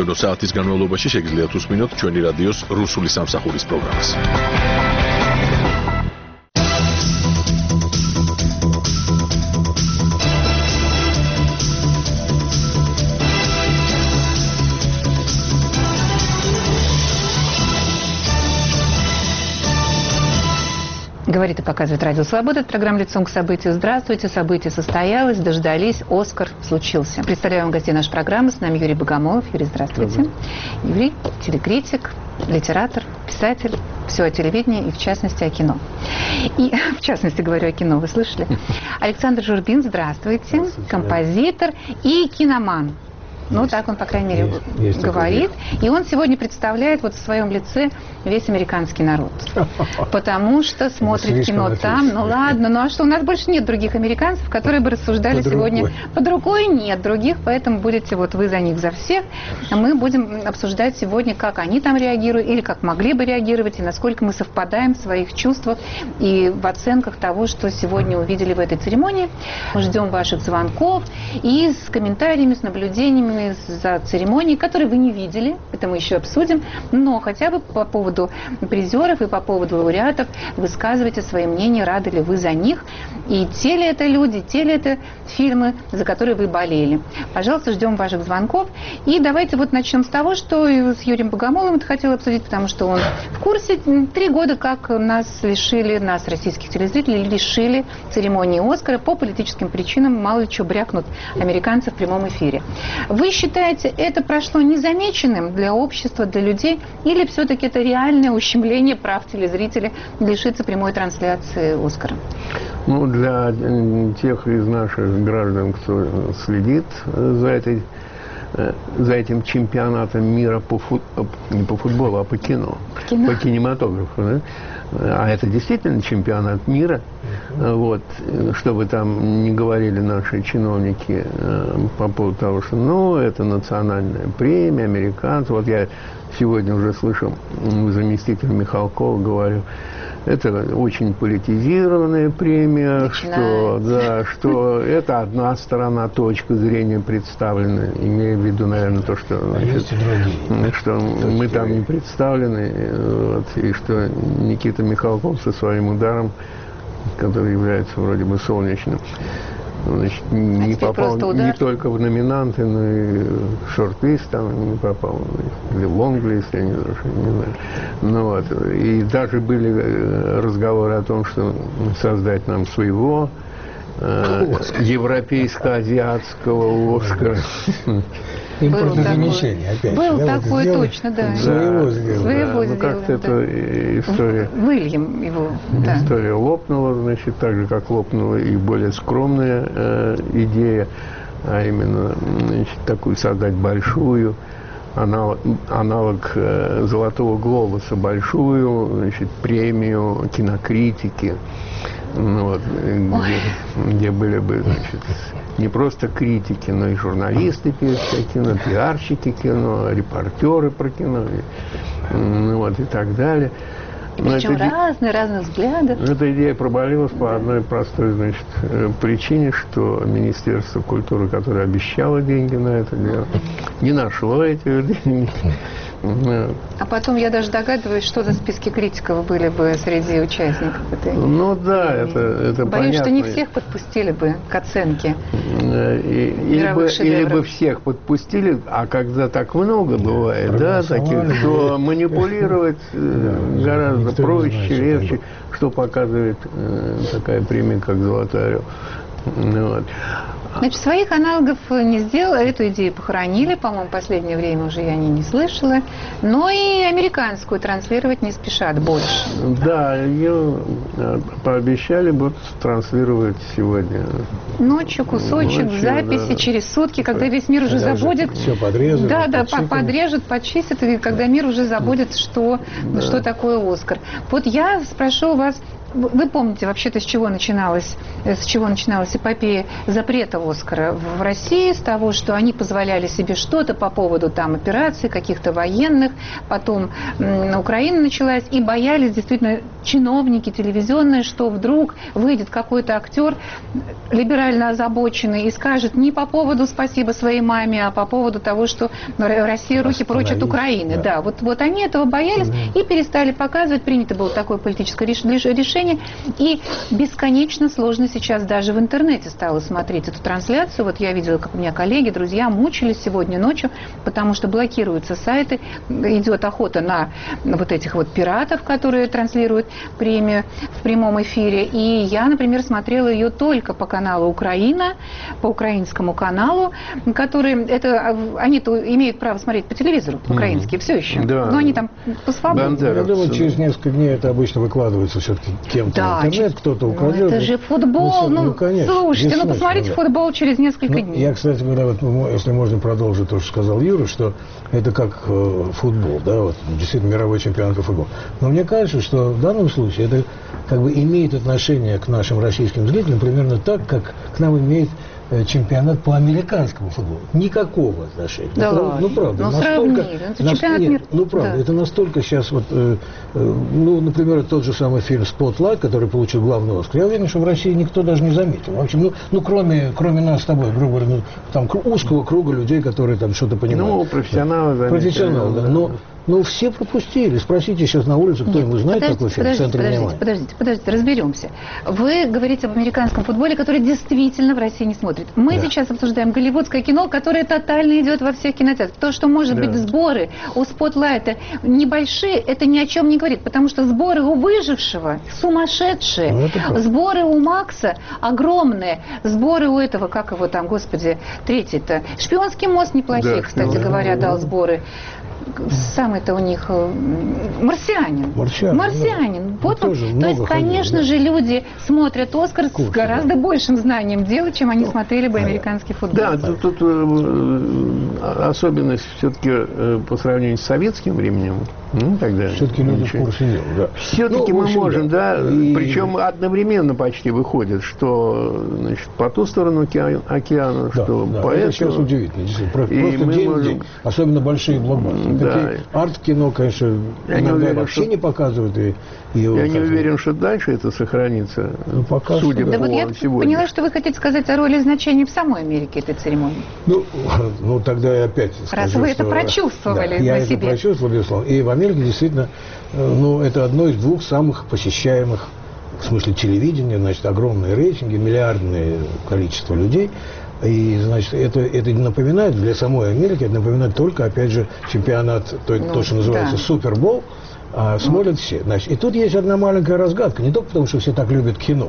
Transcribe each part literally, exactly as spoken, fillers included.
მომდევნო საათის განმავლობაში შეგიძლიათ უსმინოთ ჩვენი რადიოს რუსული სამსახურის პროგრამას. Говорит и показывает Радио Свобода. Это программа «Лицом к событию». Здравствуйте. Событие состоялось, дождались. Оскар случился. Представляю вам гостей нашей программы. С нами Юрий Богомолов. Юрий, здравствуйте. Юрий – телекритик, литератор, писатель. Все о телевидении и, в частности, о кино. И, в частности, говорю о кино. Вы слышали? Александр Журбин, здравствуйте. здравствуйте. Композитор и киноман. Ну, так он, по крайней мере, есть, есть говорит. И он сегодня представляет вот в своем лице весь американский народ. Потому что смотрит кино там. Ну ладно, ну а что, у нас больше нет других американцев, которые бы рассуждали сегодня под рукой. Нет других, поэтому будете вот вы за них, за всех. Мы будем обсуждать сегодня, как они там реагируют, или как могли бы реагировать, и насколько мы совпадаем в своих чувствах и в оценках того, что сегодня увидели в этой церемонии. Мы ждем ваших звонков и с комментариями, с наблюдениями за церемонией, которые вы не видели, это мы еще обсудим, но хотя бы по поводу призеров и по поводу лауреатов высказывайте свои мнения, рады ли вы за них, и те ли это люди, те ли это фильмы, за которые вы болели. Пожалуйста, ждем ваших звонков. И давайте вот начнем с того, что с Юрием Богомоловым это хотела обсудить, потому что он в курсе. Три года как нас лишили, нас, российских телезрителей, лишили церемонии Оскара по политическим причинам, мало ли что брякнут американцы в прямом эфире. Вы считаете, это прошло незамеченным для общества, для людей, или все-таки это реальное ущемление прав телезрителей лишиться прямой трансляции Оскара? Ну, для тех из наших граждан, кто следит за, этой, за этим чемпионатом мира по, фут, не по футболу, а по кино, кино. по кинематографу, да? А это действительно чемпионат мира. Вот, что бы там ни говорили наши чиновники по поводу того, что ну, это национальная премия, американцев. Вот я сегодня уже слышал, заместитель Михалкова говорил, это очень политизированная премия, что, да, что это одна сторона, точка зрения представлена, имея в виду, наверное, то, что, значит, что мы там не представлены, вот, и что Никита Михалков со своим ударом, который является вроде бы солнечным, значит, а не попал не только в номинанты, но и в шорт-лист там не попал, или в лонг-лист, я не знаю, не знаю. Ну, вот. И даже были разговоры о том, что создать нам своего э, европейско-азиатского Оскара. Импортозамещение опять. Был да, такой, вот точно, да. Своего сделали. Своего да, сделали, ну, как-то да. эта история... Выльем его, да. История лопнула, значит, так же, как лопнула и более скромная э, идея, а именно, значит, такую создать большую, аналог, аналог э, «Золотого глобуса», большую, значит, премию кинокритики, ну, вот, где, где были бы, значит, не просто критики, но и журналисты кино, пиарщики кино, репортеры про кино, ну, вот, и так далее. И причем это, разные, разных взглядов. Эта идея провалилась по одной простой, значит, причине, что Министерство культуры, которое обещало деньги на это дело, не нашло этих денег. А потом я даже догадываюсь, что за списки критиков были бы среди участников этой. Ну да, это, это Боюсь, понятно. что не всех подпустили бы к оценке. И, или, бы, или бы всех подпустили, а когда так много бывает, да, таких, то манипулировать гораздо проще, легче, что показывает такая премия, как «Золотой орел». Вот. Значит, своих аналогов не сделала, эту идею похоронили, по-моему, в последнее время уже я о ней не слышала, но и американскую транслировать не спешат больше. Да, ее пообещали будут транслировать сегодня. Ночью кусочек, Ночью, в записи, да. через сутки, когда весь мир уже когда забудет. Все подрежут. Да, да, подрежут, почистят, и когда мир уже забудет, что, да. что такое Оскар. Вот я спрошу вас, вы помните вообще-то, с чего начиналась, с чего начиналась эпопея запрета Оскара в России, с того, что они позволяли себе что-то по поводу там операций, каких-то военных, потом на Украине началась, и боялись действительно чиновники телевизионные, что вдруг выйдет какой-то актер либерально озабоченный и скажет не по поводу спасибо своей маме, а по поводу того, что Россия руки прочь от Украины. Да. Да, вот, вот они этого боялись mm-hmm. и перестали показывать. Принято было такое политическое решение. И бесконечно сложно сейчас даже в интернете стало смотреть эту трансляцию. Вот я видела, как у меня коллеги, друзья мучились сегодня ночью, потому что блокируются сайты, идет охота на вот этих вот пиратов, которые транслируют премию в прямом эфире. И я, например, смотрела ее только по каналу «Украина», по украинскому каналу, который, это, они-то имеют право смотреть по телевизору, украинские, mm-hmm. все еще. Да. Но они там по свободе. Я думаю, через несколько дней это обычно выкладывается все-таки кем-то да, в интернет, кто-то украдет. Ну, это же футбол, ну, ну конечно, слушайте, ну посмотрите да. футбол через несколько ну, дней. Я, кстати говоря, вот, если можно продолжить то, что сказал Юра, что это как э, футбол, да, вот действительно мировой чемпионат по футболу. Но мне кажется, что в данном случае это как бы имеет отношение к нашим российским зрителям примерно так, как к нам имеет чемпионат по американскому футболу. Никакого отношения. Да ну, ладно. ну, правда. Ну, настолько, это чемпионат нет, мира. ну, правда. Да. Это настолько сейчас вот, э, э, ну, например, тот же самый фильм «Spotlight», который получил главный Оскар. Я уверен, что в России никто даже не заметил. В общем, ну, ну кроме, кроме нас с тобой, грубо говоря, ну, там узкого круга людей, которые там что-то понимают. Ну, профессионалы заметили. Профессионалы, да. Но, ну, все пропустили. Спросите сейчас на улице, кто-нибудь знает такой фильм в центре подождите, внимания. Подождите, подождите, разберемся. Вы говорите об американском футболе, который действительно в России не смотрит. Мы да. сейчас обсуждаем голливудское кино, которое тотально идет во всех кинотеатрах. То, что, может да. быть, сборы у Спотлайта небольшие, это ни о чем не говорит, потому что сборы у «Выжившего» сумасшедшие. Ну, сборы у Макса огромные. Сборы у этого, как его там, господи, третий-то. «Шпионский мост» неплохие, да, кстати да, говоря, да, дал сборы. Самый-то у них «Марсианин». Марсианин. Марсианин. Да. Вот он. То есть, конечно ходили, же, да. люди смотрят «Оскар» Курс, с гораздо да. большим знанием дела, чем они смотрели бы американский футбол. Да, тут, тут э, особенность все-таки э, по сравнению с советским временем. Ну, тогда все-таки люди в курсе дела. Да. Все-таки ну, мы можем, да, да и... причем одновременно почти выходит, что значит, по ту сторону океана, да, что да, по это этому. Сейчас удивительно. Просто и день можем... в день. Особенно большие блокбастеры. Да. Арт-кино, конечно, я иногда уверен, вообще что... не показывают. И, и я не уверен, что дальше это сохранится. Ну, пока судя что, да. по Вот я сегодня. Поняла, что вы хотите сказать о роли и значении в самой Америке этой церемонии. Ну, ну тогда я опять скажу, раз вы что... это прочувствовали да, на я себе. это прочувствовал, безусловно. И в Америке действительно, ну, это одно из двух самых посещаемых, в смысле телевидения, значит, огромные рейтинги, миллиардное количество людей. И, значит, это, это напоминает, для самой Америки, это напоминает только, опять же, чемпионат, то, ну, то что называется, да. Супербол, а смотрят все. Значит, и тут есть одна маленькая разгадка, не только потому, что все так любят кино,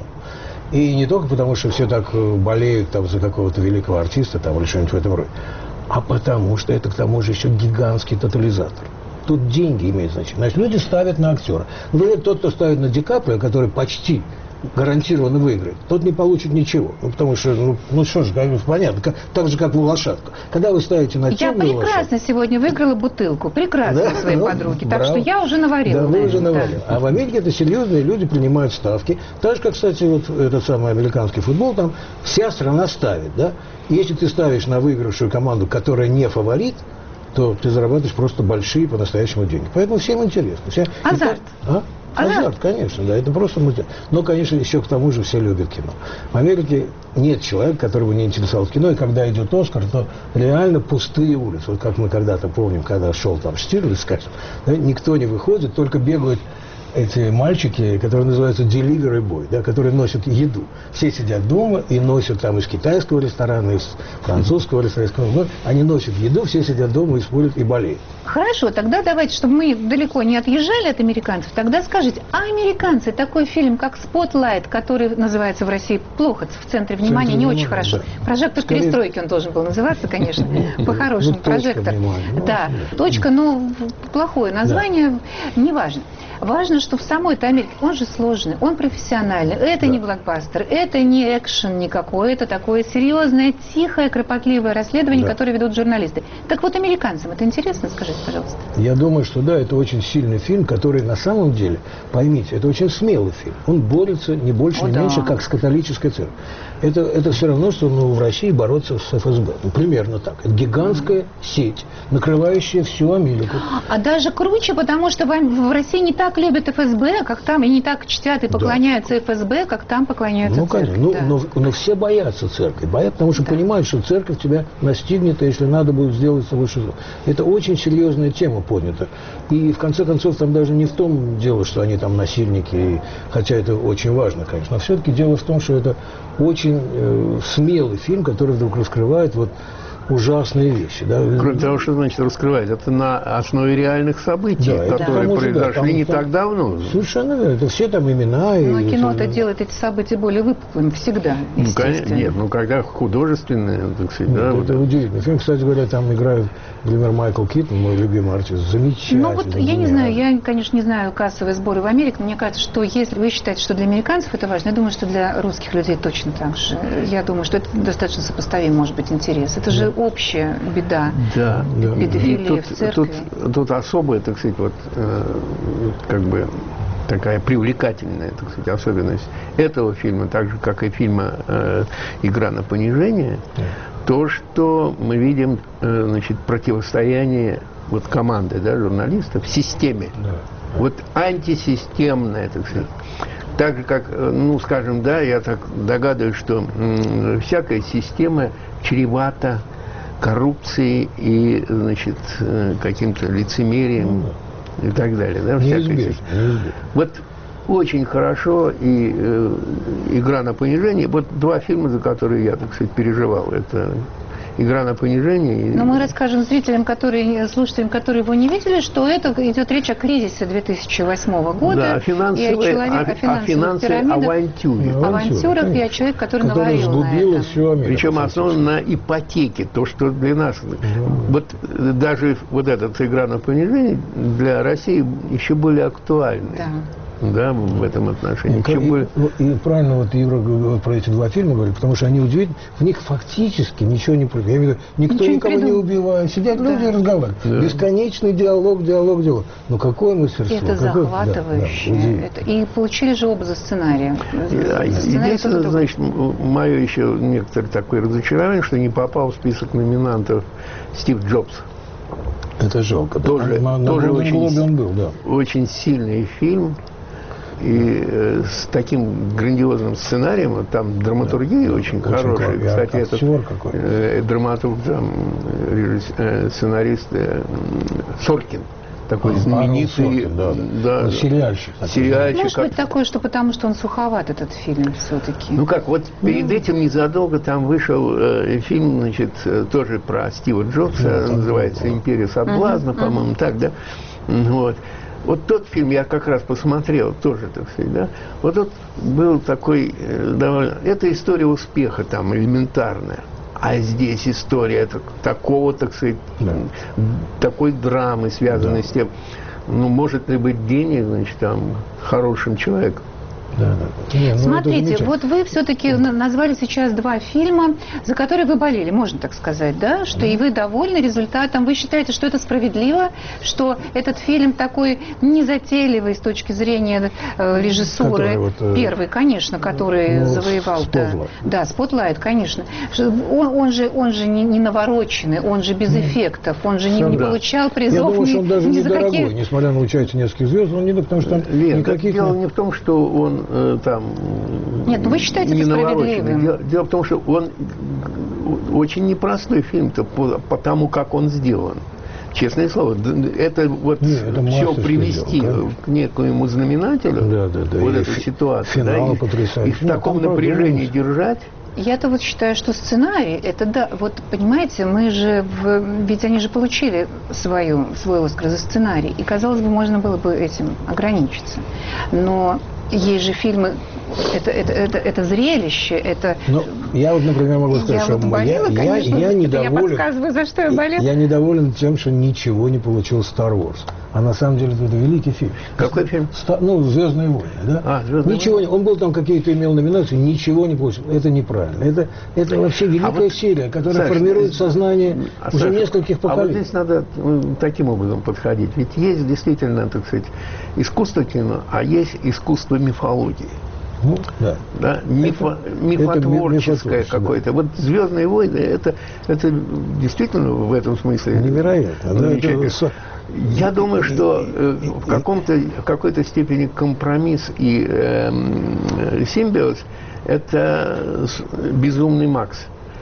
и не только потому, что все так болеют там, за какого-то великого артиста там, или что-нибудь в этом роде, а потому что это, к тому же, еще гигантский тотализатор. Тут деньги имеют значение. Значит, люди ставят на актера. Например, тот, кто ставит на Ди Каприо, который почти гарантированно выиграет, тот не получит ничего. Ну, потому что, ну, ну что же, понятно, как, так же, как в лошадку. Когда вы ставите на темную Я прекрасно лошадку, сегодня выиграла бутылку. Прекрасно да? своей ну, подруги. Так что я уже наварила. Да, вы уже наварили. Да. А в Америке это серьезные люди принимают ставки. Так же, как, кстати, вот этот самый американский футбол, там вся страна ставит, да. Если ты ставишь на выигравшую команду, которая не фаворит, то ты зарабатываешь просто большие по-настоящему деньги. Поэтому всем интересно. Все... Азарт. А? Азарт, Азарт, конечно, да, это просто мультик. Но, конечно, еще к тому же все любят кино. В Америке нет человека, которого не интересовал кино, и когда идет «Оскар», то реально пустые улицы. Вот как мы когда-то помним, когда шел там Штирлиц, скажем, да, никто не выходит, только бегают эти мальчики, которые называются delivery boy, да, которые носят еду. Все сидят дома и носят там из китайского ресторана, из французского ресторана, ну, они носят еду, все сидят дома и спорят и болеют. Хорошо, тогда давайте, чтобы мы далеко не отъезжали от американцев, тогда скажите, а американцы, такой фильм, как «Spotlight», который называется в России плохо, в центре внимания, центре не внимания, очень хорошо. Да. «Прожектор Скорее... перестройки» он должен был называться, конечно, по-хорошему, «Прожектор». Да, точка, но плохое название, неважно. Важно, что в самой-то Америке он же сложный, он профессиональный. Это да. не блокбастер, это не экшен никакой, это такое серьезное, тихое, кропотливое расследование, да. которое ведут журналисты. Так вот, американцам это интересно, скажите, пожалуйста. Я думаю, что да, это очень сильный фильм, который на самом деле, поймите, это очень смелый фильм. Он борется не больше, О, не да. меньше, как с католической церковью. Это, это все равно, что ну, в России бороться с эф эс бэ. Ну, примерно так. Это гигантская mm. сеть, накрывающая всю Америку. А даже круче, потому что в, в России не так любят эф эс бэ, как там, и не так чтят и поклоняются да. эф эс бэ, как там поклоняются ну, церкви. Ну, да. но, но все боятся церкви. Боятся, потому что да. понимают, что церковь тебя настигнет, и если надо будет сделать с тобой что-то. Это очень серьезная тема поднята. И в конце концов, там даже не в том дело, что они там насильники, и, хотя это очень важно, конечно. Но все-таки дело в том, что это очень э, смелый фильм, который вдруг раскрывает вот ужасные вещи. Да? Кроме того, что значит раскрывать, это на основе реальных событий, да, которые да. произошли да, там, не там, так давно. Совершенно верно. Это все там имена. Но и кино-то это... делает эти события более выпуклыми всегда, ну, конечно, нет, ну когда художественные, так сказать, нет, да, это вот удивительно. Фильм, кстати говоря, там играет, например, Майкл Китон, мой любимый артист, замечательный. Ну вот я не знаю, я, конечно, не знаю кассовые сборы в Америке, но мне кажется, что если вы считаете, что для американцев это важно, я думаю, что для русских людей точно так же. Я думаю, что это достаточно сопоставим, может быть, интерес. Это же общая беда. Да. Педофилия тут, в церкви. Тут, тут особая, так сказать, вот э, как бы такая привлекательная, так сказать, особенность этого фильма, так же, как и фильма э, «Игра на понижение», да. то, что мы видим, э, значит, противостояние вот команды, да, журналистов в системе. Да. Вот антисистемная, так сказать. Так же, как, ну, скажем, да, я так догадываюсь, что м, всякая система чревата коррупцией и, значит, каким-то лицемерием и так далее. Да, неизбежно, неизбежно. Вот очень хорошо и э, «Игра на понижение». Вот два фильма, за которые я, так сказать, переживал. Это «Игра на понижение». Но мы расскажем зрителям, которые, слушателям, которые его не видели, что это идет речь о кризисе две тысячи восьмого года. Да, о финансовой, и о, человек, о, о финансовых о финансовой авантюре. Авантюрах и о человеке, который наварил на это. Всю Америку, причем основан на ипотеке. То, что для нас... Да. Вот даже вот эта «Игра на понижение» для России еще более актуальна. Да. Да, в этом отношении. И, более... и, и правильно вот Юра про эти два фильма говорит, потому что они удивительны, в них фактически ничего не происходит. Я имею в виду, никто ничего никого не, не убивает, сидят да. люди и разговаривают. Да. Бесконечный диалог, диалог, диалог. Ну какое мастерство. Это какое... захватывающе. Да, да, это... И получили же оба за сценария. Да, единственное, значит, мое еще некоторое такое разочарование, что не попал в список номинантов Стив Джобс. Это жалко. Тоже, на, на тоже очень, он был, да. очень сильный фильм. И э, с таким грандиозным сценарием, вот там драматургия да, очень, очень хорошая. Как, кстати, этот э, драматург, там, режисс, э, сценарист э, Соркин. Такой а, знаменитый, Соркин, да, да, да, сериальщик. сериальщик. Может как... быть такое, что потому что он суховат, этот фильм, все-таки. Ну как, вот перед mm. этим незадолго там вышел э, фильм, значит, тоже про Стива Джобса, yeah, называется «Империя соблазна», uh-huh, по-моему, uh-huh. так, да? Вот. Вот тот фильм я как раз посмотрел, тоже, так сказать, да. Вот тот был такой э, довольно... Это история успеха там, элементарная. А здесь история так, такого, так сказать, да. такой драмы, связанной да. с тем, ну, может ли быть денег, значит, там, хорошим человеком. Да, да. Не, ну смотрите, вот вы все-таки назвали сейчас два фильма, за которые вы болели, можно так сказать, да? Что mm-hmm. и вы довольны результатом. Вы считаете, что это справедливо, что этот фильм такой незатейливый с точки зрения э, режиссуры. Вот, э, Первый, конечно, который ну, завоевал. Spotlight. Да, да, Spotlight, конечно. Он, он же, он же не, не навороченный, он же без mm-hmm. эффектов, он же не, не да. получал призов. Я думаю, ни, что он даже ни недорогой, какие... несмотря на участие нескольких звезд, он не потому что там Лен, никаких... Дело не в том, что он там... Нет, ну вы считаете не это справедливым? Дело, дело в том, что он очень непростой фильм-то, по, по тому, как он сделан. Честное слово, это вот Нет, это все привести сделал, к некоему знаменателю, да, да, да, вот эту ситуацию, да, и, и в таком ну, напряжении держать. Я-то вот считаю, что сценарий, это да, вот понимаете, мы же, в, ведь они же получили свою, свой Оскар за сценарий, и, казалось бы, можно было бы этим ограничиться. Но есть же фильмы, это, это, это, это зрелище, это... Ну, я вот, например, могу сказать, я что вот болела, я, конечно, я, я недоволен... Я подсказываю, за что я болела. Я недоволен тем, что ничего не получил Star Wars. А на самом деле это великий фильм. Какой фильм? Ста, ну, «Звездные войны», да? А, «Звездные ничего войны». Не, он был там какие-то, имел номинации, ничего не получил. Это неправильно. Это, это вообще великая а вот, серия, которая Саша, формирует сознание а, уже Саша, нескольких поколений. А вот здесь надо таким образом подходить. Ведь есть действительно, так сказать, искусство кино, а есть искусство мифологии. Ну, да. Да, мифо, это, мифотворческое это какое-то. Да. Вот «Звездные войны» это, это действительно в этом смысле невероятно. Да, это... Я думаю, что э, в, каком-то, в какой-то степени компромисс и э, симбиоз – это «Безумный Макс»,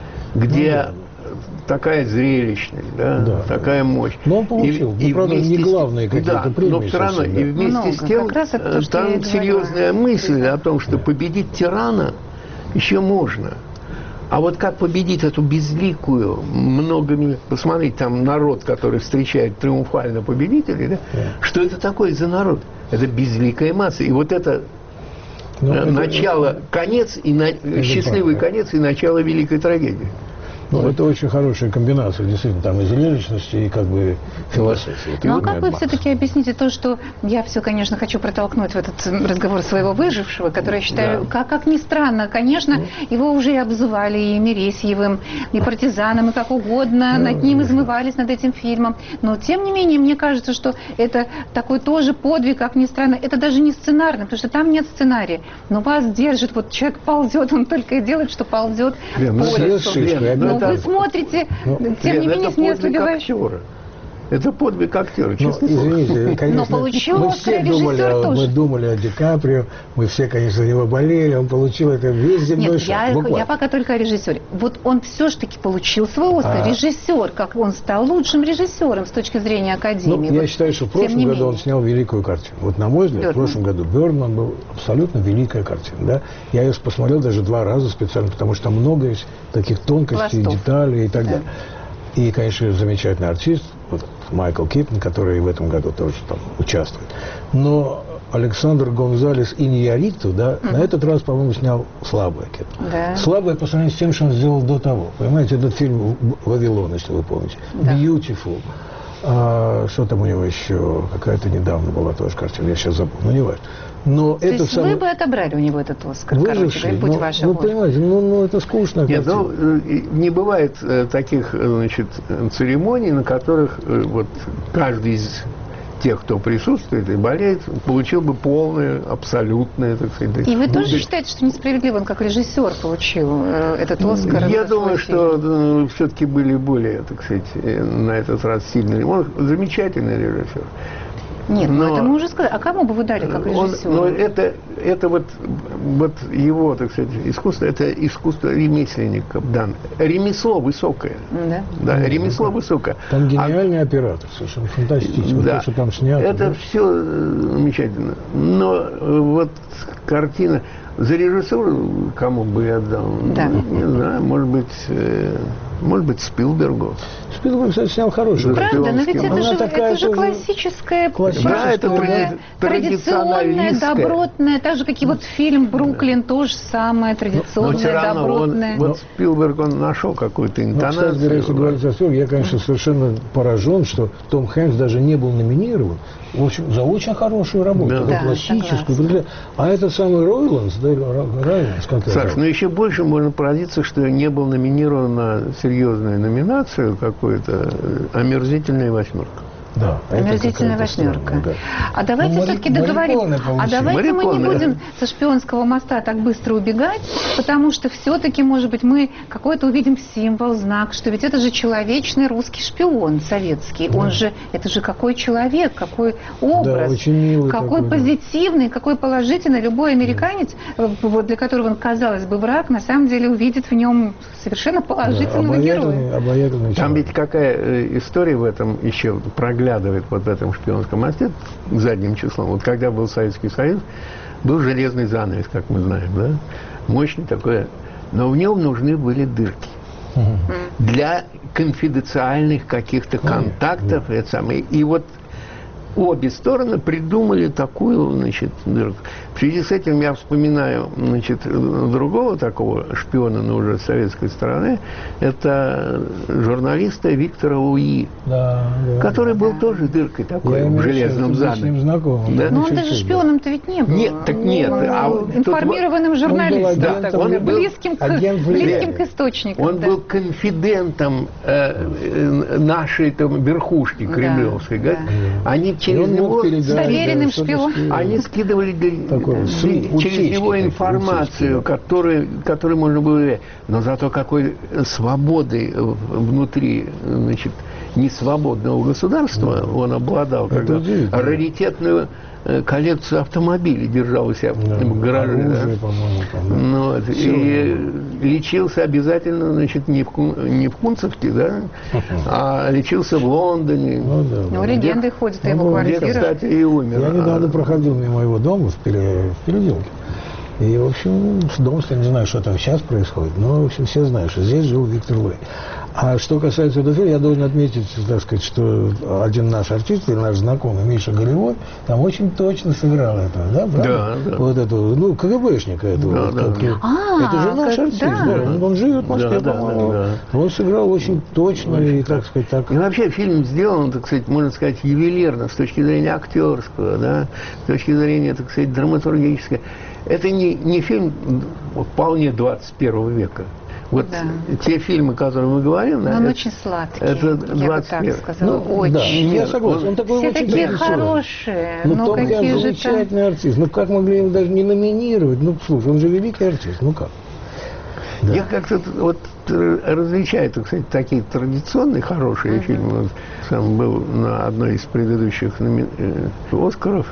где ну, такая зрелищность, да, да, да. мощь. Но он получил, и, ну, и правда, не главные какие-то да, премии. Но все равно, совсем, да. и вместе Много. с тем, то, там серьезная мысль о том, что победить тирана еще можно. А вот как победить эту безликую, многими... Посмотрите, там народ, который встречает триумфально победителей, да? Yeah. Что это такое за народ? Это безликая масса. И вот это ну, начало, это, конец, и на... счастливый правда. Конец и начало великой трагедии. Ну, вот. Это очень хорошая комбинация, действительно, там и зрелищности, и как бы философии. Ну, а как вы все-таки объясните то, что я все, конечно, хочу протолкнуть в этот разговор своего выжившего, который, я считаю, да. как, как ни странно, конечно, ну. его уже и обзывали и Мересьевым, и партизаном, и как угодно, ну, над ним измывались, над этим фильмом. Но, тем не менее, мне кажется, что это такой тоже подвиг, как ни странно, это даже не сценарный, потому что там нет сценария. Но вас держит, вот человек ползет, он только и делает, что ползет Лен, по лесу. Лен, вы смотрите, ну, тем не менее, с места убивающий. Это подвиг актера, честно. Ну, извините, конечно, но получил мы все думали, мы думали о Ди Каприо, мы все, конечно, за него болели, он получил это весь земной Нет, шаг. Я, я пока только о режиссере. Вот он все-таки получил свой Оскар. А... Режиссер, как он стал лучшим режиссером с точки зрения Академии. Ну, вот, я считаю, что в прошлом году он снял великую картину. Вот, на мой взгляд, Бёрдман. в прошлом году Бёрдман был абсолютно великая картина. Да? Я ее посмотрел даже два раза специально, потому что там много есть таких тонкостей, Пластов. деталей и так да. далее. И, конечно, замечательный артист, вот Майкл Киттон, который в этом году тоже там участвует. Но Александр Гонзалес Иньярриту, да, mm-hmm. на этот раз, по-моему, снял слабое кино. Да. Слабое по сравнению с тем, что он сделал до того. Понимаете, этот фильм «Вавилон», если вы помните. Да. «Beautiful». А, что там у него еще? Какая-то недавно была тоже картина, я сейчас забыл, но не важно. Но То это есть самое... вы бы отобрали у него этот Оскар, Выживший, короче, будь но, ваша вы воля. понимаете, ну, ну это скучно. Нет, ну, не бывает э, таких, значит, церемоний, на которых э, вот каждый из тех, кто присутствует и болеет, получил бы полное, абсолютное, так сказать. И вы тоже будет... считаете, что несправедливо он как режиссер получил э, этот Оскар? Я думаю, что э, все-таки были более, так сказать, э, на этот раз сильные. Он замечательный режиссер. Нет, но, но это мы уже сказали. А кому бы вы дали как режиссеру? Но это, это вот, вот его, так сказать, искусство, это искусство ремесленников. Да. Ремесло высокое. Да, да ну, ремесло ну, высокое. Там гениальный а, оператор, совершенно фантастический. Да. То, что там снято. Это да? все замечательно. Но вот картина... За режиссуру кому бы я дал? Да. Не знаю, может быть... Э, Может быть, Спилбергу. Спилберг, кстати, снял хороший. Правда, но ведь это же, это же классическое, классическое, да, это традиционное, добротное, так же, как и вот фильм «Бруклин», тоже самое традиционное, но, но добротное. Он, вот Спилберг, он нашел какую-то интонацию. Ну, кстати, если говорить о Спилберге, я, конечно, совершенно поражен, что Том Хэнкс даже не был номинирован в общем, за очень хорошую работу, да. Да, классическую. Согласна. А этот самый Ройландс, да, Райландс, как Саш, ну еще больше можно поразиться, что не был номинирован на серьезную номинацию какую-то, омерзительная восьмерка. Да, омерзительная восьмерка. Да. А давайте ну, все-таки договорим. А давайте мы не будем со Шпионского моста так быстро убегать, потому что все-таки, может быть, мы какой-то увидим символ, знак, что ведь это же человечный русский шпион советский. Да. Он же, это же какой человек, какой образ, да, очень милый какой такой, позитивный, да. какой положительный. Любой американец, да. вот, для которого он, казалось бы, враг, на самом деле увидит в нем совершенно положительного да, героя. Обаятельный Там ведь какая история в этом еще проглядывает вот в этом шпионском мосте задним числом. Вот когда был Советский Союз, был железный занавес, как мы знаем, да? Мощный такой. Но в нем нужны были дырки. Угу. Для конфиденциальных каких-то контактов. Это самое. И вот обе стороны придумали такую, значит, дырку. В связи с этим я вспоминаю, значит, другого такого шпиона, но уже с советской стороны, это журналиста Виктора Луи, да, да, который да. был тоже дыркой такой я в железном зале. С ним знаком. Да? Но он даже шпионом-то ведь не был. Нет, так нет. Он а был информированным журналистом, да, так, он был близким, к, близким к источникам. Он да. был конфидентом э, нашей там, верхушки кремлевской. Да, да. Они через него доверенным да, шпионом. Они скидывали для, Такой, для, через него информацию, которую, которую можно было верить. Но зато какой свободой внутри, значит, несвободного государства да. он обладал, когда раритетную коллекцию автомобилей держал у себя да, в гараже. Оружие, да? Да. Ну, вот, и лечился обязательно, значит, не в, не в Кунцевке, да, а лечился в Лондоне. Ну, да, ну легенды где, ходят о его квартире. Где, кстати, и умер. Я недавно проходил мимо его дома в Переделке. И, в общем, дом, я не знаю, что там сейчас происходит, но, в общем, все знают, что здесь жил Виктор Луи. А что касается этого фильма, я должен отметить, так сказать, что один наш артист, наш знакомый Миша Голевой, там очень точно сыграл этого, да, правда? Да, да. Вот этого, ну, КГБшника этого. Да, вот, да. А, это же наш артист, да. Да, он, он живет в Москве, да, по-моему. Да, да. Он сыграл очень точно очень и, так сказать, так. И вообще фильм сделан, так сказать, можно сказать, ювелирно, с точки зрения актерского, да, с точки зрения, так сказать, драматургического. Это не, не фильм вполне двадцать первого века. Вот да. те фильмы, которые мы говорим, да, он это, очень сладкий, это я бы так сказала, ну, очень. Да, я согласен. Он такой все очень такие традиционный. Хорошие, ну, ну Том какие Янг же замечательный там... артист, ну как могли его даже не номинировать, ну слушай, он же великий артист, ну как? Да. Я как-то вот различаю, так сказать, такие традиционные хорошие uh-huh. фильмы. Вот, сам был на одной из предыдущих номи... Оскаров,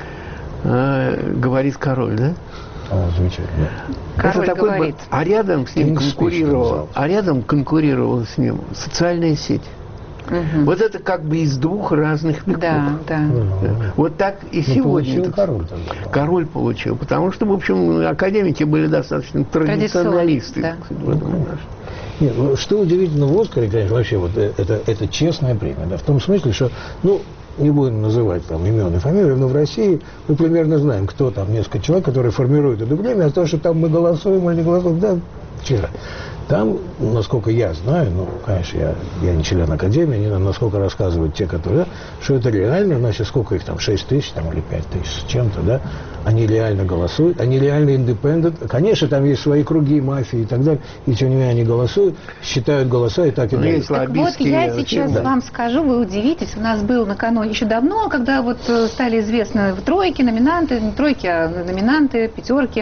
э, говорит король, да? О, замечательно. Король это такой говорит. Бы, а рядом с ним Кинг конкурировал, а рядом конкурировала с ним социальная сеть. Угу. Вот это как бы из двух разных веков. Да, да. Да. Вот так и ну, сегодня. Так, король, тогда, король получил, потому что, в общем, академики были достаточно традиционалисты. Да. В этом. Нет, ну, что удивительно в Оскаре, конечно, вообще вот это, это честная премия, да, в том смысле, что, ну, не будем называть там имен и фамилии, но в России мы примерно знаем, кто там, несколько человек, которые формируют эту премию, а то, что там мы голосуем или не голосуем, да, вчера. Там, насколько я знаю, ну, конечно, я, я не член Академии, не знаю, насколько рассказывают те, которые, да, что это реально, значит, сколько их там, шесть тысяч там, или пять тысяч с чем-то, да, они реально голосуют, они реально индепендент. Конечно, там есть свои круги, мафии и так далее, и тем не менее они голосуют, считают голоса и так и далее. Так вот, я сейчас да. вам скажу, вы удивитесь, у нас был накануне, еще давно, когда вот стали известны тройки, номинанты, не тройки, а номинанты, пятерки,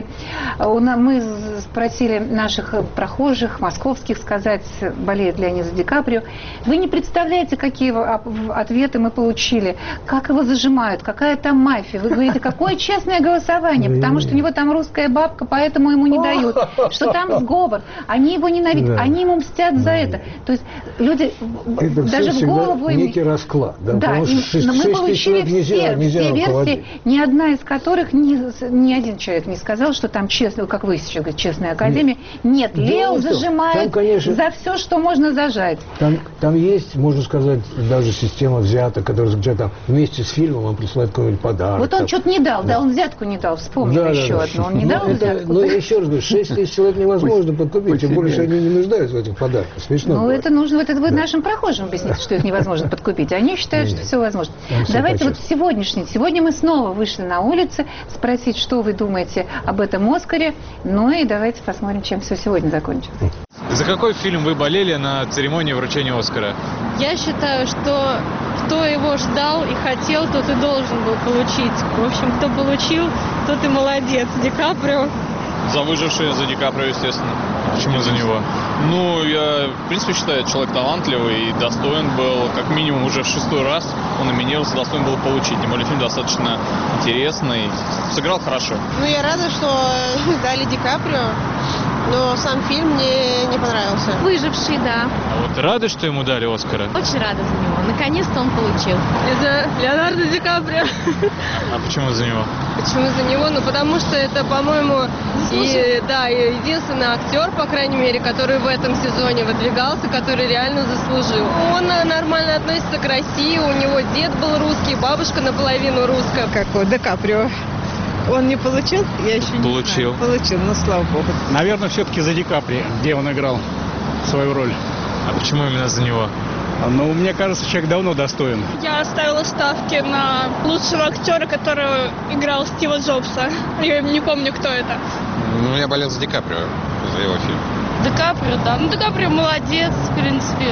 мы спросили наших прохожих, московских, сказать, болеет ли они за Ди Каприо. Вы не представляете, какие ответы мы получили, как его зажимают, какая там мафия. Вы говорите, какое честное голосование, потому что у него там русская бабка, поэтому ему не дают, что там сговор, они его ненавидят, они ему мстят за это. То есть люди это даже в голову им... некий расклад. Да, да, и, но мы получили все, нельзя все версии, ни одна из которых ни, ни один человек не сказал, что там честно, как вы сейчас говорите, честная академия. Нет, Нет Лео зажимает там, конечно, за все, что можно зажать. Там, там есть, можно сказать, даже система взяток, которая заключается там вместе с фильмом, он присылает какой-нибудь подарок. Вот он там что-то не дал, да, он взятку не дал, вспомнил да, еще да, одну, он не ну, дал это, взятку. Ну, я еще раз говорю, шесть тысяч человек невозможно подкупить, тем более, что они не нуждаются в этих подарках. Смешно. Ну, это нужно, вот это вы да. нашим прохожим объясните, что их невозможно подкупить, они считают, что все возможно. Давайте вот сегодняшний, сегодня мы снова вышли на улицы, спросить, что вы думаете об этом Оскаре, ну и давайте посмотрим, чем все сегодня закончится. За какой фильм вы болели на церемонии вручения Оскара? Я считаю, что кто его ждал и хотел, тот и должен был получить. В общем, кто получил, тот и молодец. Ди Каприо. За «Выжившие», за Ди Каприо, естественно. Почему за него? Ну, я, в принципе, считаю, человек талантливый и достоин был, как минимум, уже в шестой раз он номинировался, достоин был получить. Тем более, фильм достаточно интересный. Сыграл хорошо. Ну, я рада, что дали Ди Каприо. но сам фильм мне не понравился. «Выживший», да. А вот рады, что ему дали Оскара? Очень рада за него. Наконец-то он получил. Это Леонардо Ди Каприо. А почему за него? Почему за него? Ну, потому что это, по-моему, и, да, единственный актер, по крайней мере, который в этом сезоне выдвигался, который реально заслужил. Он нормально относится к России, у него дед был русский, бабушка наполовину русская. Какой? Ди Каприо. Он не получил? Я еще не Получил. знаю. Получил, ну слава богу. Наверное, все-таки за Ди Каприо, где он играл свою роль. А почему именно за него? Ну, мне кажется, человек давно достоин. Я ставила ставки на лучшего актера, которого играл Стива Джобса. Я не помню, кто это. Ну, я болел за Ди Каприо, за его фильм. Ди Каприо, да. Ну, Ди Каприо молодец, в принципе.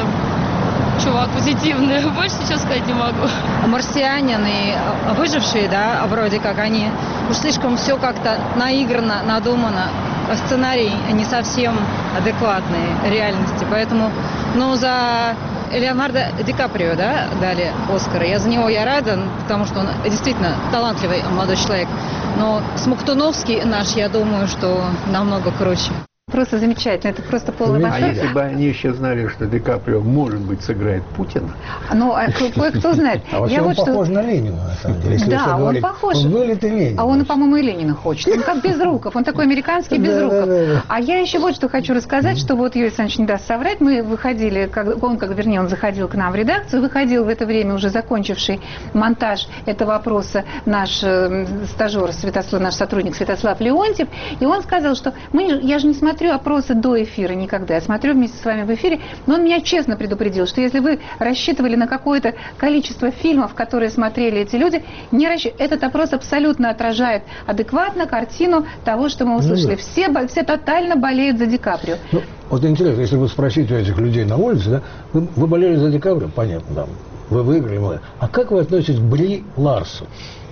Чувак позитивный. Больше ничего сказать не могу. «Марсианин» и «Выжившие», да, вроде как они уж слишком все как-то наиграно, надумано. Сценарий не совсем адекватный реальности. Поэтому, ну, за Леонардо Ди Каприо, да, дали Оскара. Я за него я рада, потому что он действительно талантливый молодой человек. Но Смоктуновский наш, я думаю, что намного круче. Просто замечательно, это просто полный А восторг. если бы они еще знали, что Ди Каприо, может быть, сыграет Путина? Ну, а кое-кто знает. А вообще Я он вот что- похож на Ленина, на самом деле. Если Да, уж он говорить. похож. Он вылитый Ленин. А он, по-моему, и Ленина хочет. Он как Безруков, он такой американский Безруков. А я еще вот что хочу рассказать, что вот Юрий Александрович не даст соврать. Мы выходили, как, он, как, вернее, он заходил к нам в редакцию, выходил в это время уже закончивший монтаж этого вопроса наш э, стажер, Святослав, наш сотрудник Святослав Леонтьев, и он сказал, что мы, я же не смотрю опросы до эфира никогда, я смотрю вместе с вами в эфире, но он меня честно предупредил, что если вы рассчитывали на какое-то количество фильмов, которые смотрели эти люди, не расщ... этот опрос абсолютно отражает адекватно картину того, что мы услышали. Ну, да. все, все тотально болеют за Ди Каприо. Ну, вот интересно, если вы спросите у этих людей на улице, да, вы, вы болели за Ди Каприо, понятно, да, вы выиграли, мы. А как вы относитесь к Бри Ларсон?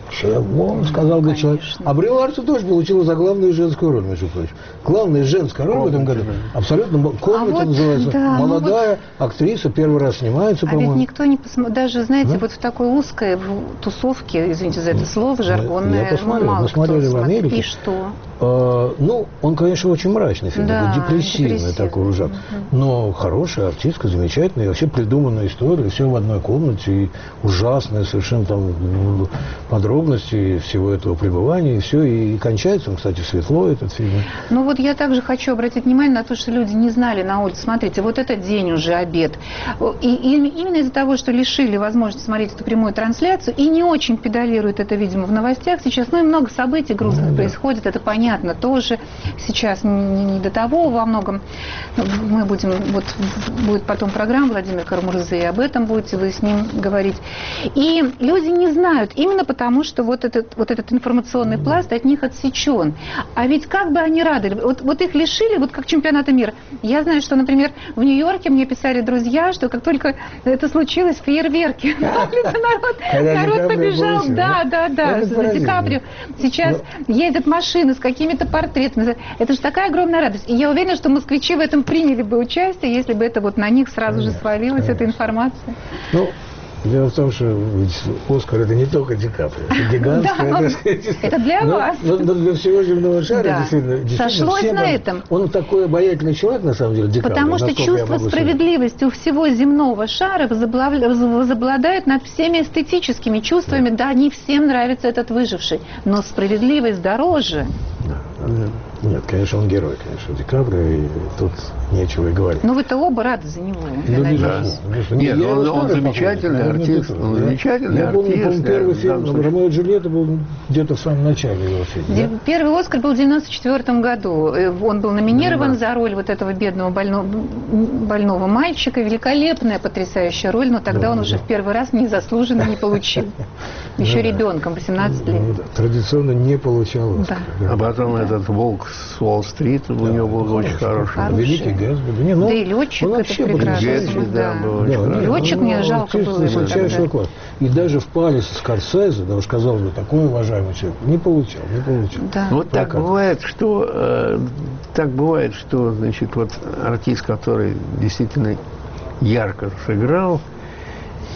Чего? Сказал бы человек. А Бри Ларсон тоже получила за главную женскую роль, между прочим. Главная женская роль в этом году абсолютно комната, а вот, называется. Да, молодая ну вот, актриса, первый раз снимается, а по-моему. ведь никто не посмотрел, даже, знаете, Да? вот в такой узкой тусовке, извините за это слово, жаргонное, Я посмотрел, мало мы смотрели кто в Америке. И что? А, ну, он, конечно, очень мрачный фильм, Да, такой депрессивный, депрессивный. такой ужасный. Но хорошая артистка, замечательная, и вообще придуманная история, все в одной комнате, и ужасные совершенно там ну, подробности всего этого пребывания, и все, и, и кончается он, кстати, светло, этот фильм. Ну вот я также хочу обратить внимание на то, что люди не знали на улице. Смотрите, вот этот день уже обед. И, и именно из-за того, что лишили возможности смотреть эту прямую трансляцию, и не очень педалируют это, видимо, в новостях сейчас, ну и много событий грустных ну, происходит, это понятно. Тоже сейчас не, не до того во многом. Мы будем, вот будет потом программа Владимир Карамурзы, и об этом будете вы с ним говорить. И люди не знают, именно потому, что вот этот, вот этот информационный пласт от них отсечен. А ведь как бы они рады, вот, вот их лишили, вот как чемпионата мира. Я знаю, что, например, в Нью-Йорке мне писали друзья, что как только это случилось, фейерверки. Народ побежал, да, да, да, Ди Каприо. Сейчас едет машина с какими-то портретами. Это же такая огромная радость. И я уверена, что москвичи в этом приняли бы участие, если бы это вот на них сразу конечно, же свалилась конечно. эта информация. Ну, дело в том, что Оскар это не только Ди Каприо, это гигантское. Да, это для вас. Но для всего земного шара да. действительно. Сошлось на этом. Он такой обаятельный человек, на самом деле, Ди Каприо. Потому что чувство справедливости у всего земного шара возобладает над всеми эстетическими чувствами. Да, не всем нравится этот выживший, но справедливость дороже. Нет, конечно, он герой, конечно, Ди Каприо, и тут нечего и говорить. Ну, вы-то оба рады за него. Ну, да. Нет, Нет он, он замечательный артист. Он замечательный я артист. Я помню, первый фильм «Ромео и Джульетта» был где-то в самом начале его фильма. Да? Первый «Оскар» был в девяносто четвёртом году. Он был номинирован да. за роль вот этого бедного больного, больного мальчика. Великолепная, потрясающая роль, но тогда да, он да. уже в первый раз незаслуженно не получил. Еще ребенком, восемнадцать лет. Традиционно не получал «Оскар». А потом этот «Волк с Уолл-стрит» у него был очень хороший. Великий Гэтсби. Не, ну, да и летчик он это прекрасно. Гэтсби, да, да. был очень да. Летчик ну, мне жалко было его тогда. И даже в «Пале» Скорсезе, да уж казалось бы, такой уважаемый человек, не получал, не получал. Да. Вот так бывает, что э, так бывает, что, значит, вот артист, который действительно ярко сыграл,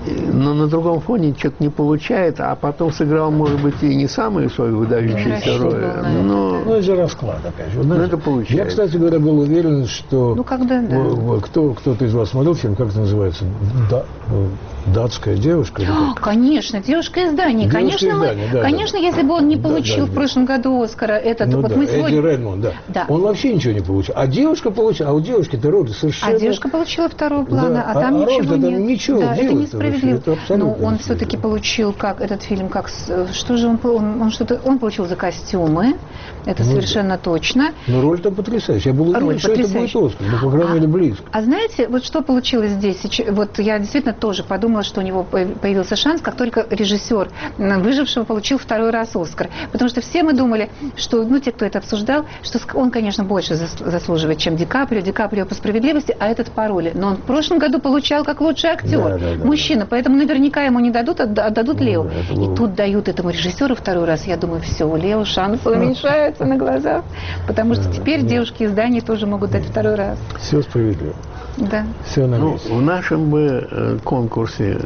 но на другом фоне что-то не получает, а потом сыграл, может быть, и не самую свою выдающуюся роль. Но... Ну, это же расклад, опять же. Ну, это получается. Я, кстати говоря, был уверен, что... Ну, когда, да. Кто, кто-то из вас смотрел фильм, как это называется? Да, датская девушка? О, конечно, девушка из Дании. Девушка конечно, из Дании, мы, да, конечно, да. если бы он не получил да, да, в прошлом году Оскара, этот, ну, вот да, мы сегодня... Эдди Редмонд, да. да. Он вообще ничего не получил. А девушка получила, а у девушки-то роли совершенно... А девушка получила второго плана, да. а там а, ничего а нет. ничего да, это несправедливо. Это Но он все-таки получил, как этот фильм, как что же он, он, он что-то, он получил за костюмы, это ну, совершенно да. точно. Но роль там потрясающая. Я был уверен, что это будет Оскар, ну, по крайней мере, близко. А знаете, вот что получилось здесь? Вот я действительно тоже подумала, что у него появился шанс, как только режиссер «Выжившего» получил второй раз Оскар. Потому что все мы думали, что, ну, те, кто это обсуждал, что он, конечно, больше заслуживает, чем Ди Каприо. Ди Каприо по справедливости, а этот по роли. Но он в прошлом году получал как лучший актер, да, да, да, мужчина. Да. Поэтому наверняка ему не дадут, отдадут ну, Лео. Да, И тут дают этому режиссеру второй раз. Я думаю, все, у Лео шансы уменьшаются на глазах. Потому что теперь девушки из Дании тоже могут дать второй раз. Все справедливо. Да. Все на месте. Ну, в нашем бы конкурсе,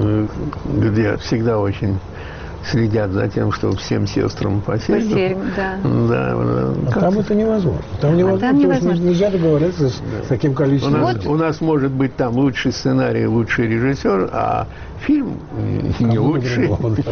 где всегда очень следят за тем, чтобы всем сестрам по сердцу. По сердцу, да. Да, а там это невозможно. Там невозможно, а там невозможно. Нельзя договориться с да. таким количеством. У нас, вот. у нас может быть там лучший сценарий, лучший режиссер, а фильм не лучший.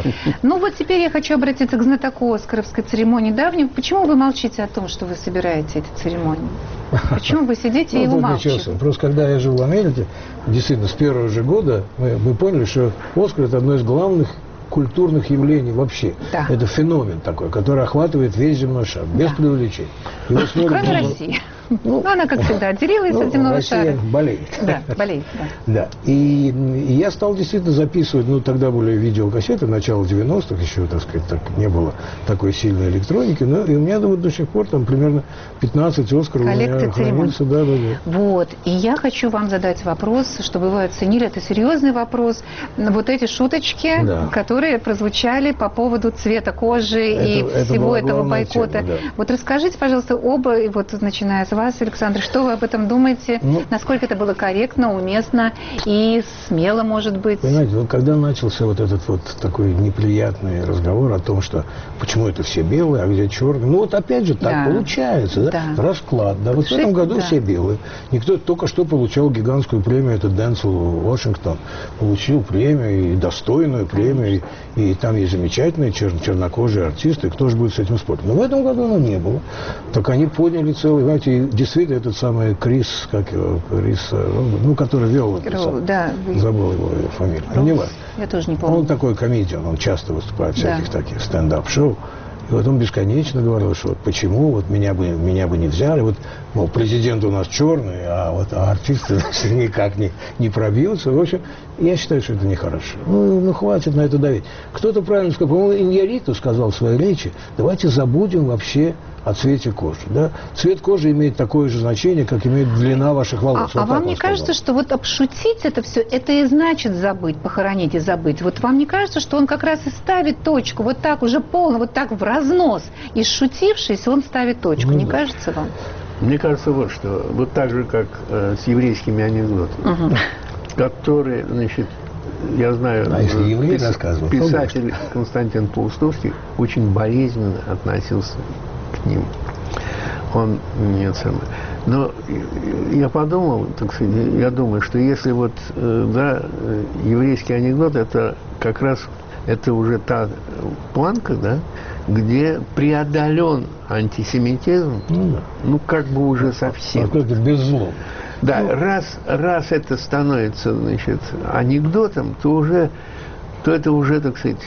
Ну вот теперь я хочу обратиться к знатоку Оскаровской церемонии давней. Почему вы молчите о том, что вы собираете эти церемонии? Почему вы сидите и умалчиваете? Просто когда я жил в Америке, действительно, с первого же года мы, мы поняли, что Оскар – это одно из главных культурных явлений вообще. Да. Это феномен такой, который охватывает весь земной шар, без да. преувеличений. Кроме было... России. Ну, она, как всегда, отделилась ну, от земного Россия шара. болеет. Да, болеет, да. да. И, и я стал действительно записывать, ну, тогда были видеокассеты, начало девяностых, еще, так сказать, так, не было такой сильной электроники, но и у меня вот, до сих пор там примерно пятнадцать Оскаров у меня хранится. Да, да, да. Вот. И я хочу вам задать вопрос, чтобы вы оценили, это серьезный вопрос, вот эти шуточки, да. которые прозвучали по поводу цвета кожи это, и это всего этого бойкота. Тема, да. Вот расскажите, пожалуйста, оба, вот начиная с вас, Александр, что вы об этом думаете? Ну, насколько это было корректно, уместно и смело, может быть? Понимаете, вот когда начался вот этот вот такой неприятный разговор о том, что почему это все белые, а где черные, ну вот опять же так да. получается, да? Да. Расклад, да, вот Шесть, в этом году да. все белые. Никто только что получал гигантскую премию, это Денцел Вашингтон, получил премию, и достойную премию, и, и там есть замечательные чер чернокожие артисты, кто же будет с этим спорить? Но в этом году оно не было. Так они подняли целый, знаете, действительно, этот самый Крис, как его, Крис, ну, который вел это сам, да. забыл его фамилию, ну, не важно. Я тоже не помню. Он такой комедиан, он часто выступает в всяких да. таких стендап-шоу. И вот он бесконечно говорил, что вот почему вот меня бы, меня бы не взяли, вот, мол, президент у нас черный, а вот а артисты никак не, не пробьются. В общем, я считаю, что это нехорошо. Ну, ну, хватит на это давить. Кто-то правильно сказал, по-моему, Иньярриту сказал в своей речи, давайте забудем вообще о цвете кожи. Да? Цвет кожи имеет такое же значение, как имеет длина ваших волос. А, вот а вам не кажется, что вот обшутить это все, это и значит забыть, похоронить и забыть? Вот вам не кажется, что он как раз и ставит точку, вот так уже полно, вот так в разнос, и шутившись, он ставит точку. Ну, не да. кажется вам? Мне кажется, вот что, вот так же, как э, с еврейскими анекдотами, угу. которые, значит, я знаю, а если еврей пис, рассказывал, писатель Константин Паустовский очень болезненно относился к ним. Он нет самое. Но я подумал, так сказать, я думаю, что если вот, да, еврейский анекдот, это как раз, это уже та планка, да, где преодолен антисемитизм, ну, ну как бы уже совсем. А это беззлом. Да, ну, раз, раз это становится, значит, анекдотом, то уже, то это уже, так сказать,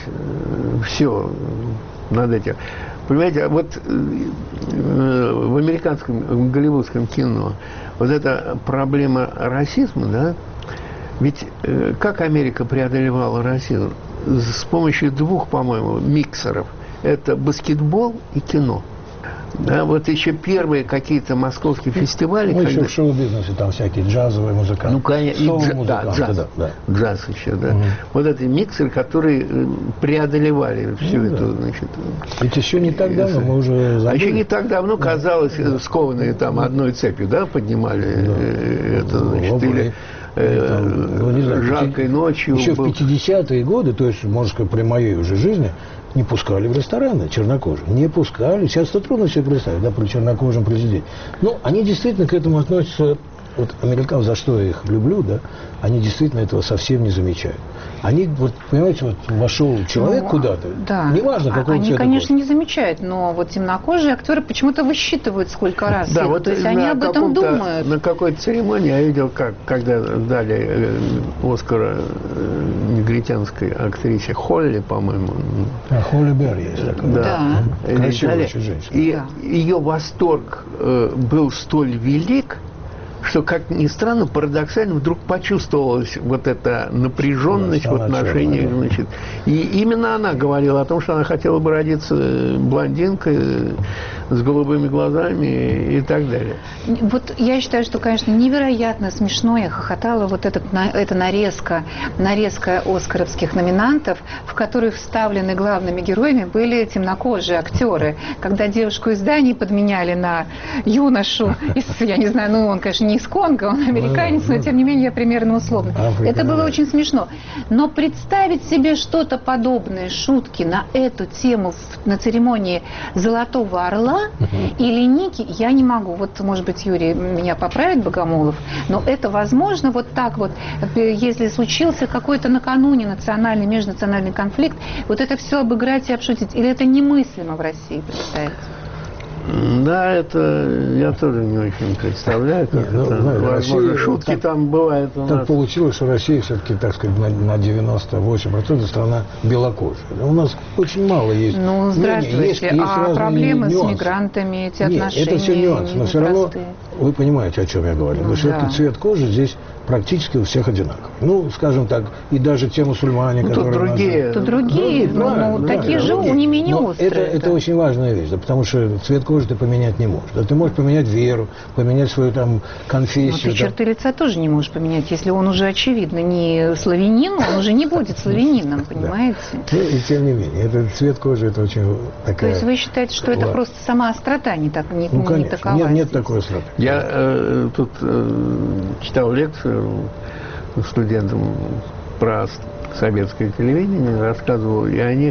все над этим. Понимаете, вот в американском, в голливудском кино вот эта проблема расизма, да, ведь как Америка преодолевала расизм? С помощью двух, по-моему, миксеров. Это баскетбол и кино. Да, вот еще первые какие-то московские фестивали. Ну, когда... еще в шоу-бизнесе там всякие джазовые музыканты. Ну, конечно, дж... да, джаз, да, да. джаз еще, да. Угу. Вот эти миксеры, которые преодолевали всю ну, эту, да. значит... Ведь еще не так давно, мы уже забыли. А еще не так давно, казалось, да. скованные там одной цепью, да, поднимали да. это, значит, ну, или... э, ну, не знаю, жаркой ночью. Еще был... в пятидесятые годы, то есть, можно сказать, при моей уже жизни, не пускали в рестораны чернокожих. Не пускали. Сейчас это трудно себе представить, да, при чернокожем президенте. Ну, они действительно к этому относятся, вот американцы, за что я их люблю, да, они действительно этого совсем не замечают. Они, вот, понимаете, вот вошел человек ну, куда-то, да. неважно, какого они, цвета конечно, кожи. не замечают, но вот темнокожие актеры почему-то высчитывают, сколько раз. Да, их, вот то есть они об этом думают. На какой-то церемонии я видел, как, когда дали э, Оскара э, негритянской актрисе Холли, по-моему. А, Холли Берри есть такая. Да. да. Красивая очень женщина. И да. ее восторг э, был столь велик, что, как ни странно, парадоксально вдруг почувствовалась вот эта напряженность в отношениях, значит. И именно она говорила о том, что она хотела бы родиться блондинкой с голубыми глазами и так далее. Вот я считаю, что, конечно, невероятно смешно. Я хохотала вот этот, эта нарезка, нарезка оскаровских номинантов, в которых вставлены главными героями были темнокожие актеры. Когда девушку из Дании подменяли на юношу из, я не знаю, ну он, конечно, не из Конго, он американец, но тем не менее примерно условно. Африка, это было да. очень смешно. Но представить себе что-то подобное, шутки на эту тему в, на церемонии «Золотого орла» uh-huh. или «Ники» я не могу. Вот, может быть, Юрий меня поправит, Богомолов, но это возможно вот так вот, если случился какой-то накануне национальный, межнациональный конфликт, вот это все обыграть и обшутить. Или это немыслимо в России, представить? Да, это я тоже не очень представляю, как не, это. Ну, Возможно, Россия, шутки так, там бывают у так нас. получилось, что Россия все-таки, так сказать, на, на девяносто восемь процентов страна белокожая. У нас очень мало есть. Ну, здравствуйте, есть, есть а проблемы нюансы. с мигрантами, эти Нет, отношения это все нюансы, но все равно вы понимаете, о чем я говорю. Ну, Но все-таки да. цвет кожи здесь практически у всех одинаковый. Ну, скажем так, и даже те мусульмане, ну, которые... Тут другие. Тут другие, ну, ну, ну такие же, не менее но острые. Это, это очень важная вещь, да, потому что цвет кожи ты поменять не можешь. Да, ты можешь поменять веру, поменять свою там конфессию. Но ты да. черты лица тоже не можешь поменять. Если он уже, очевидно, не славянин, он уже не будет славянином, понимаете? Ну, и тем не менее, это цвет кожи, это очень такая... То есть вы считаете, что это просто сама острота не, так, не, ну, не конечно. такова? Нет, нет такой остроты. Я э, тут э, читал лекцию студентам про советское телевидение, рассказывал, и они,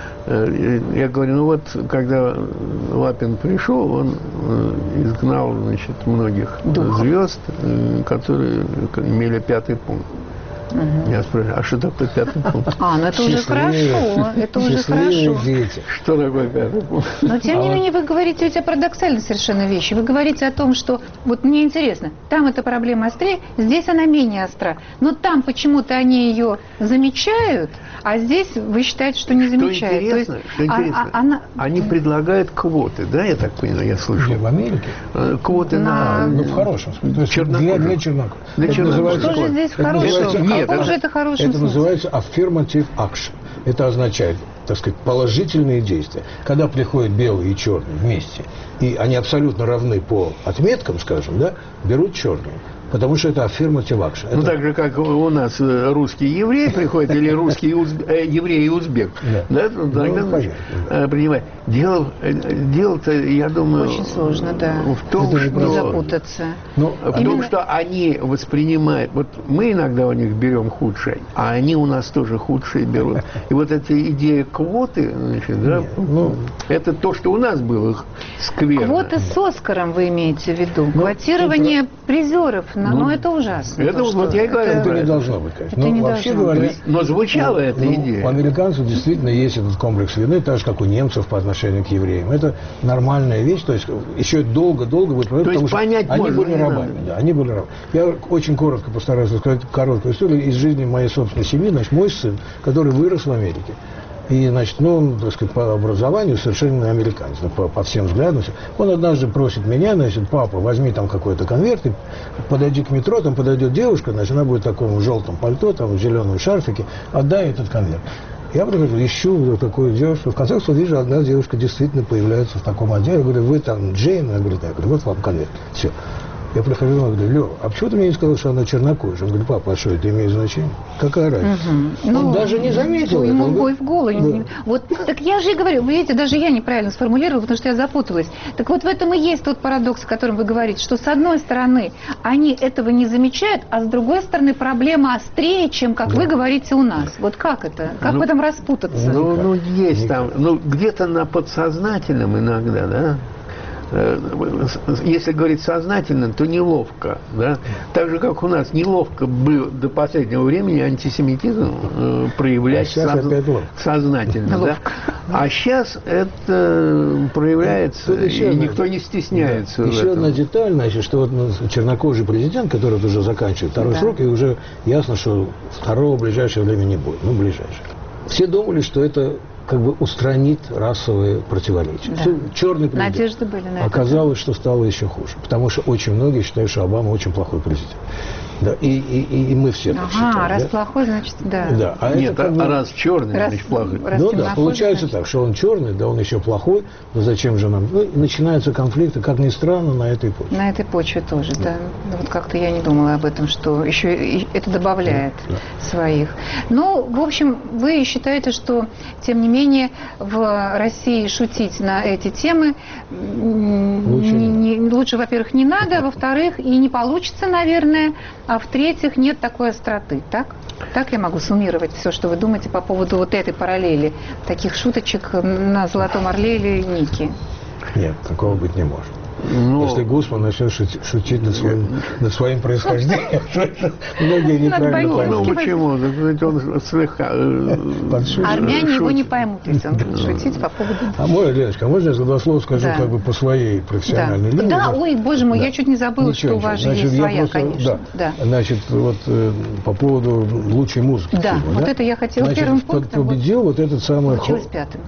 э, я говорю, ну вот, когда Лапин пришел, он э, изгнал, значит, многих Духов. звезд, э, которые имели пятый пункт. Угу. Я спрашиваю, а что такое пятый пункт? А, ну это уже хорошо, это уже хорошо. Дети. Что такое пятый пункт? Но тем не менее вы говорите ведь о парадоксальной совершенно вещи. Вы говорите о том, что, вот мне интересно, там эта проблема острее, здесь она менее остра. Но там почему-то они ее замечают, а здесь вы считаете, что не замечают. Что интересно, То есть, что интересно а, а, она... они предлагают квоты, да, я так понимаю, я слышу. Где, в Америке? Квоты на... на... Ну, в хорошем смысле. То есть чернокожих. Для, для чернокожих. Для это чернокожих. Что же здесь это хорошего? Нет, Какой же это хороший Это смысл? называется affirmative action. Это означает, так сказать, положительные действия. Когда приходят белые и черные вместе, и они абсолютно равны по отметкам, скажем, да, берут черные. Потому что это affirmative action. Ну, это... так же, как у нас русский еврей приходит, или русский узб... э, еврей и узбек. Да. Да? Ну, тогда, ну, значит, да. Принимает. Дело, дело-то, я думаю... Очень сложно, да. В том, это что... не запутаться. Но, в Именно... том, что они воспринимают... Вот мы иногда у них берем худшее, а они у нас тоже худшие берут. И вот эта идея квоты, значит, да, ну, это то, что у нас было скверно. Квоты с Оскаром вы имеете в виду? Квотирование призеров. Но, ну, но это ужасно. Это то, вот я и говорю. Это не должно быть, конечно. Это но, не вообще должно говоря, быть. Но звучала ну, эта ну, идея. У американцев действительно есть этот комплекс вины, так же, как у немцев по отношению к евреям. Это нормальная вещь, то есть еще долго-долго будет происходить, потому что они можно, были рабами. Да, они были рабами. Я очень коротко постараюсь рассказать короткую историю из жизни моей собственной семьи. Значит, мой сын, который вырос в Америке, и, значит, ну, он, так сказать, по образованию совершенно американец, по, по всем взглядам. Он однажды просит меня, значит, папа, возьми там какой-то конверт, и подойди к метро, там подойдет девушка, значит, она будет в таком желтом пальто, там, в зеленом шарфике, отдай этот конверт. Я прихожу, ищу вот такую девушку. В конце концов, вижу, одна девушка действительно появляется в таком отделе. Я говорю, вы там Джейн? Она говорит, я говорю, вот вам конверт. Все. Я прихожу и говорю: Лёва, а почему ты мне не сказал, что она чернокожая? Он говорит: папа, а что, это имеет значение? Какая разница? Угу. Он ну, даже не заметил ему этого. Ему в голову. Да. Вот, так я же и говорю, вы видите, даже я неправильно сформулировала, потому что я запуталась. Так вот в этом и есть тот парадокс, о котором вы говорите, что с одной стороны они этого не замечают, а с другой стороны проблема острее, чем, как да. вы говорите, у нас. Вот как это? Как ну, в этом распутаться? Ну, ну есть Никак. там, ну где-то на подсознательном иногда, да? Если говорить сознательно, то неловко, да? Так же, как у нас неловко было до последнего времени антисемитизм э, проявлять а соз... сознательно, да? А сейчас это проявляется, и никто не стесняется. Да. Еще одна деталь, значит, что вот чернокожий президент, который вот уже заканчивает второй да. срок, и уже ясно, что второго в ближайшее время не будет, ну, ближайшее. Все думали, что это как бы устранит расовые противоречия. Да. Черный президент. Надежды были на это. Оказалось, что стало еще хуже. Потому что очень многие считают, что Обама очень плохой президент. Да, и, и, и мы все ага, так считаем. А, раз да? плохой, значит, да. да. А Нет, это, а, как бы... раз черный, раз, значит, плохой. Раз ну да, получается значит... так, что он черный, да, он еще плохой, но зачем же нам? Ну, и начинаются конфликты, как ни странно, на этой почве. На этой почве тоже, да. да. Вот как-то я не думала об этом, что еще это добавляет да, да. своих. Ну, в общем, вы считаете, что, тем не менее, в России шутить на эти темы лучше, не, не, лучше во-первых, не надо, во-вторых, и не получится, наверное, а в-третьих, нет такой остроты, так? Так я могу суммировать все, что вы думаете по поводу вот этой параллели, таких шуточек на «Золотом орле» или «Нике»? Нет, такого быть не может. Но... Если Гусман начнет шутить, шутить над, своим, над своим происхождением, многие неправильно поймут. Ну почему? Ведь он слегка... Армяне его не поймут, если он будет шутить по поводу... А можно, Леночка, можно я два слова скажу как бы по своей профессиональной линии? Да, ой, боже мой, я чуть не забыла, что у вас же есть своя, конечно. Значит, вот по поводу лучшей музыки. Да, вот это я хотела первым пунктом. Победил вот этот самый... Получилось пятым.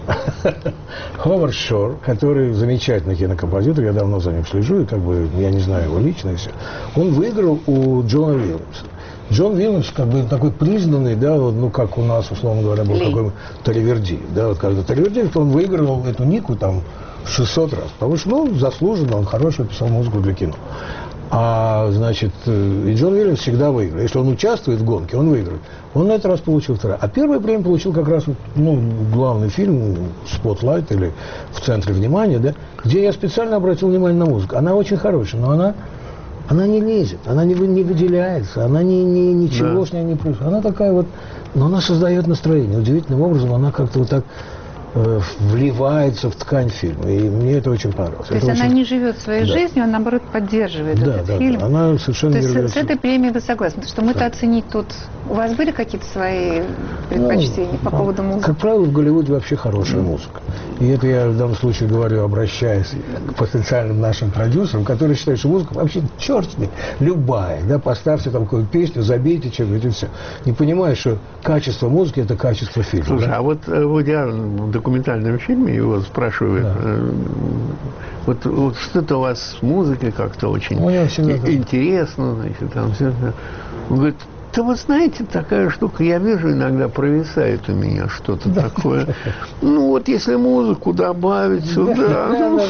Ховард Шор, который замечательный кинокомпозитор, я давно за ним слежу, и как бы я не знаю его лично и все. Он выиграл у Джона Уильямса. Джон Уильямс, как бы такой признанный, да, вот, ну как у нас, условно говоря, был какой-то Таривердиев, да, вот когда Таривердиев, он выигрывал эту Нику там шестьсот раз, потому что, ну, заслуженно, он хорошо писал музыку для кино. А, значит, и Джон Уильямс всегда выиграет. Если он участвует в гонке, он выиграет. Он на этот раз получил второе. А первое премию получил как раз, ну, главный фильм «Спотлайт» или «В центре внимания», да, где я специально обратил внимание на музыку. Она очень хорошая, но она, она не лезет, она не, не выделяется, она не, не, ничего да. с ней не происходит. Она такая вот, но она создает настроение. Удивительным образом она как-то вот так вливается в ткань фильма. И мне это очень понравилось. То есть это она очень... не живет своей да. жизнью, она, наоборот, поддерживает да, этот да, фильм. Да, она совершенно То есть с, с этой премией вы согласны? Потому что мы-то да. оценить тут... У вас были какие-то свои предпочтения ну, по поводу музыки? Как правило, в Голливуде вообще хорошая mm. музыка. И это я в данном случае говорю, обращаясь к потенциальным нашим продюсерам, которые считают, что музыка вообще черт с ней, любая. Да, поставьте там какую-то песню, забейте что-нибудь и все. Не понимая, что качество музыки – это качество фильма. Слушай, да? а вот в идеальном документальном фильме его спрашивают, да. э, вот, вот что-то у вас с музыкой как-то очень и, интересно, значит, там все. Он говорит, да вы знаете, такая штука, я вижу, иногда провисает у меня что-то да. такое. Ну вот если музыку добавить сюда,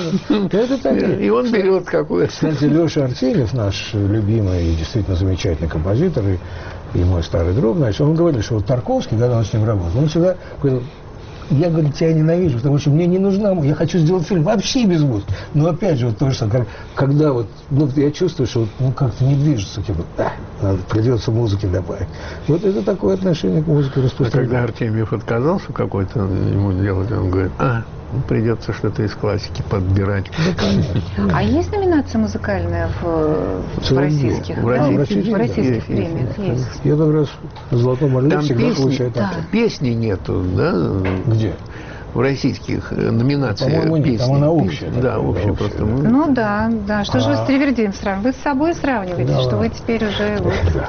и он берет какую-то. Кстати, Леша Артемьев, наш любимый и действительно замечательный композитор, и мой старый друг, значит, он говорил, что вот Тарковский, когда он с ним работал, он всегда говорил, я, говорит, тебя ненавижу, потому что мне не нужна, я хочу сделать фильм вообще без музыки. Но опять же, вот то же самое, когда вот, ну, я чувствую, что ну, как-то не движется, типа, а, надо, придется музыки добавить. Вот это такое отношение к музыке распространено. А когда Артемьев отказался какой-то ему делать, он говорит, а, ну, придется что-то из классики подбирать. А есть номинация музыкальная в, в российских? В российских, в российских премиях есть. Я как раз в «Золотом орле» всегда получаю там. Песни нету, да? Где? В российских номинациях. По-моему, нет, там она общая. Да, общая просто. Ну да, да. Что же вы с Таривердиевым сравниваете? Вы с собой сравниваете, что вы теперь уже...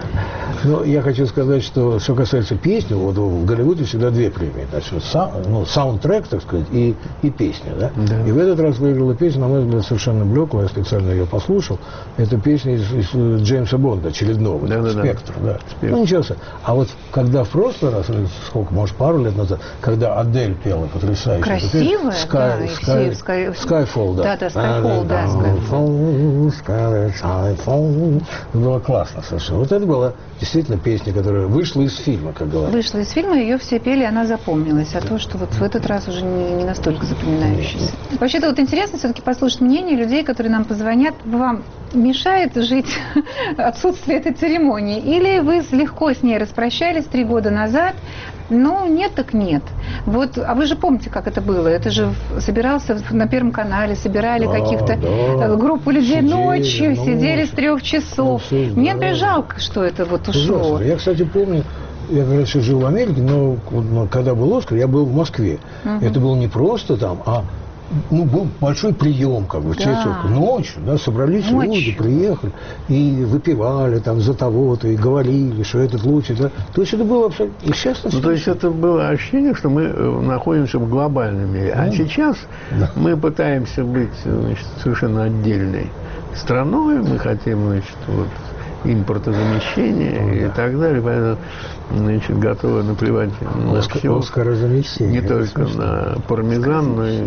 Ну, я хочу сказать, что что касается песни, вот в Голливуде всегда две премии. Значит, сау, ну, саундтрек, так сказать, и, и песня. Да? Да. И в этот раз выиграла песня, на мой взгляд, совершенно блеклая, я специально ее послушал. Это песня из, из Джеймса Бонда, очередного, да, да, «Спектр». Да. Да. Спектр. Ну, ничего себе. А вот когда в прошлый раз, сколько, может, пару лет назад, когда Адель пела потрясающе. Красивая, Sky, да, Sky, Sky, Skyfall, да. Да, да, Skyfall, да. Skyfall, Skyfall, Skyfall. Было классно совершенно. Вот это была действительно песня, которая вышла из фильма, как говорят. Вышла из фильма, ее все пели, она запомнилась. А то, что вот в этот раз уже не, не настолько запоминающийся. Вообще-то вот интересно все-таки послушать мнение людей, которые нам позвонят. Вам мешает жить отсутствие этой церемонии? Или вы легко с ней распрощались три года назад? Ну, нет так нет. Вот, а вы же помните, как это было? Это же собирался на Первом канале, собирали да, каких-то да. группу людей сидели, ночью, ночью, сидели с трех часов. Ну, все, мне да. жалко, что это вот ушло. Ужасно. Я, кстати, помню, я, конечно, жил в Америке, но, но когда был «Оскар», я был в Москве. Угу. Это было не просто там, а ну, был большой прием, как бы, в честь да. ночью, да, собрались ночью. Люди, приехали и выпивали там за того-то, и говорили, что этот лучше, да. То есть это было абсолютно... И сейчас... Ну, то есть это было ощущение, что мы находимся в глобальном мире. А mm. сейчас да. мы пытаемся быть, значит, совершенно отдельной страной, мы хотим, значит, вот, импортозамещение oh, и да. так далее, поэтому, значит, готовы наплевать на все. Оскарозамещение. Не только на пармезан, но и...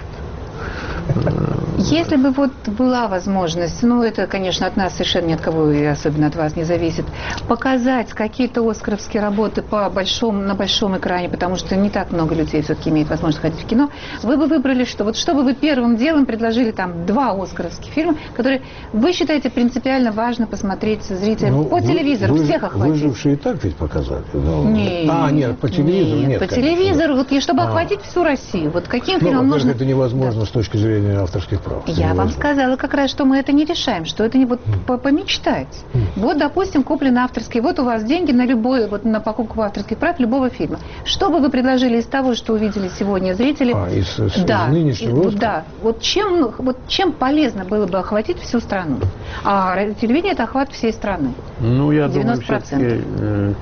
Если бы вот была возможность, ну это, конечно, от нас совершенно ни от кого и особенно от вас не зависит, показать какие-то оскаровские работы по большому, на большом экране, потому что не так много людей все-таки имеет возможность ходить в кино, вы бы выбрали что? Вот что бы вы первым делом предложили там два оскаровских фильма, которые вы считаете принципиально важно посмотреть зрителям ну, по вы, телевизору, вы, всех охватить? Выжившие и так ведь показали. Но... Нет, а, нет, по телевизору нет. нет по конечно, телевизору, вот, и чтобы а. охватить всю Россию. Вот каким ну, фильмом нужно... это невозможно да. с точки зрения авторских прав. Я вам сказала как раз, что мы это не решаем, что это не вот mm. помечтать. Mm. Вот, допустим, куплены авторские, вот у вас деньги на любой, вот на покупку авторских прав любого фильма. Что бы вы предложили из того, что увидели сегодня зрители? А, из, из да, нынешнего из, да. Вот чем, вот чем полезно было бы охватить всю страну? А телевидение – это охват всей страны. Ну, я девяносто процентов. Думаю, все-таки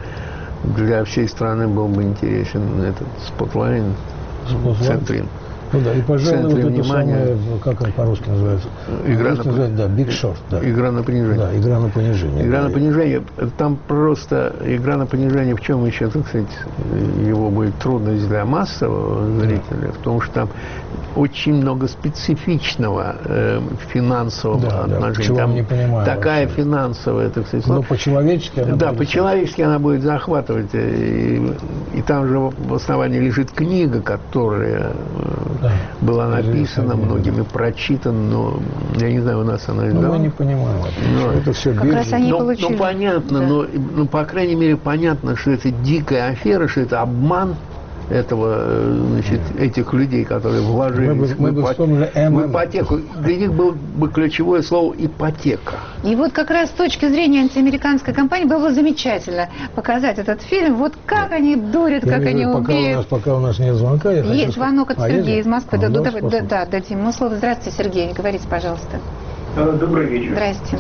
для всей страны был бы интересен этот спотлайн в центре. Ну да, и, пожалуй, вот это самое, как он по-русски называется? Игра на называется, да, Big Short. Да. Игра на понижение. Да, игра на понижение. Игра да. на понижение. Там просто игра на понижение, в чем еще, так сказать, его будет трудность для массового зрителя, да. в том, что там очень много специфичного э, финансового да, отношения. Да, там не понимаю, такая вообще. финансовая, так сказать. Но по-человечески она Да, будет... по-человечески она будет захватывать. И, и там же в основании лежит книга, которая да. была написана, многими прочитана, но я не знаю, у нас она издана. Ну, мы не понимаем. Но это все как раз они получили. Ну, понятно, да. но, ну, по крайней мере, понятно, что это дикая афера, что это обман этого, значит, этих людей, которые вложились мы бы, мы бы в, в ипотеку. Для них было бы ключевое слово «ипотека». И вот как раз с точки зрения антиамериканской кампании было бы замечательно показать этот фильм. Вот как они дурят, я как они пока умеют. У нас, пока у нас нет звонка. Я есть звонок от а, Сергея есть? из Москвы. А, да, да, да, да, дадим ему слово. Здравствуйте, Сергей. Говорите, пожалуйста. Добрый вечер. Здрасте.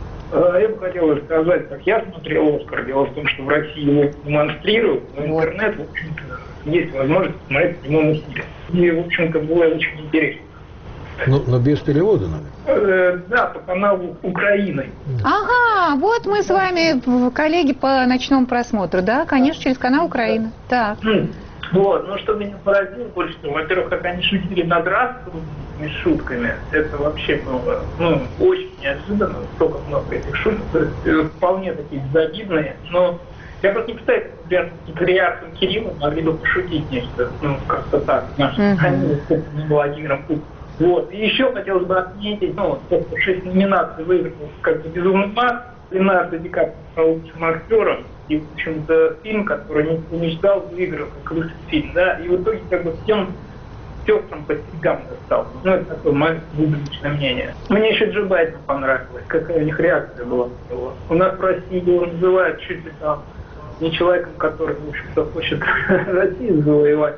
Я бы хотел рассказать, как я смотрел «Оскар». Дело в том, что в России его демонстрируют, но интернет, в общем-то, есть возможность посмотреть в прямом эфире. И, в общем-то, было очень интересно. Но, но без перевода, наверное? Э, да, по каналу «Украина». Ага, вот мы с вами коллеги по ночному просмотру, да? Конечно, через канал «Украина». Так. Вот, ну что меня поразило больше всего, во-первых, как они шутили над расовыми шутками, это вообще было, ну, очень неожиданно, столько много этих шуток, вполне такие безобидные, но я просто не представляю, как, например, с патриархом Кириллом могли бы пошутить нечто, ну, как-то так, наши страны, с Владимиром Путиным. Вот, и еще хотелось бы отметить, ну, шесть номинаций выиграл, как бы «Безумный Макс», Леонардо Ди Каприо стал лучшим актером. И, в общем-то, фильм, который никто не ждал, выиграл как лучший фильм, да, и в итоге как бы всем сестрам по стихам достал. Ну, это такое мое личное мнение. Мне еще Джо Байден понравилось, какая у них реакция была на него. У нас в России его называют чуть ли там не человеком, который, в общем-то, хочет Россию завоевать,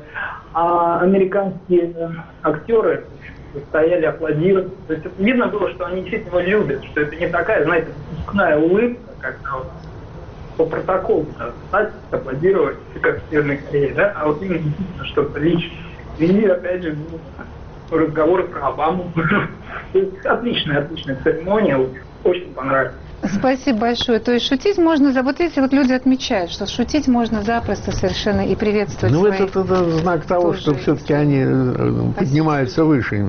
а американские актеры стояли, аплодировали. То есть это видно было, что они действительно его любят, что это не такая, знаете, выпускная улыбка, когда вот по протоколу надо аплодировать, как в Северной Корее, да, а вот именно действительно что-то личное. И опять же, ну, разговоры про Обаму. Отличная, отличная церемония, очень понравилась. Спасибо большое. То есть шутить можно, вот эти вот люди отмечают, что шутить можно запросто совершенно и приветствовать. Ну, своих... это, это знак того, что все-таки они Спасибо. поднимаются выше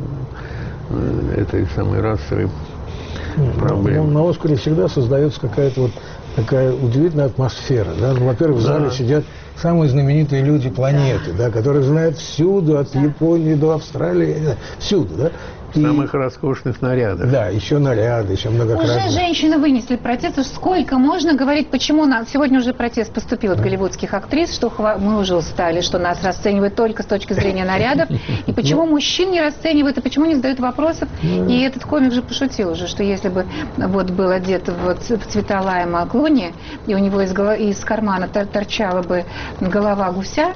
этой самой расовой проблемы. На Оскаре всегда создается какая-то вот такая удивительная атмосфера. Да? Ну, во-первых, в зале да. сидят самые знаменитые люди планеты, да. Да, которые знают всюду, от да. Японии до Австралии, всюду, да. В самых и, роскошных нарядах. Да, еще наряды, еще многократно. Уже женщины вынесли протест. Сколько можно говорить, почему нас... Сегодня уже протест поступил от голливудских актрис, что хва... мы уже устали, что нас расценивают только с точки зрения нарядов. И почему мужчин не расценивают, и почему не задают вопросов. И этот комик же пошутил уже, что если бы вот был одет в цвета Лайма Клуни, и у него из, голов... из кармана торчала бы голова гуся,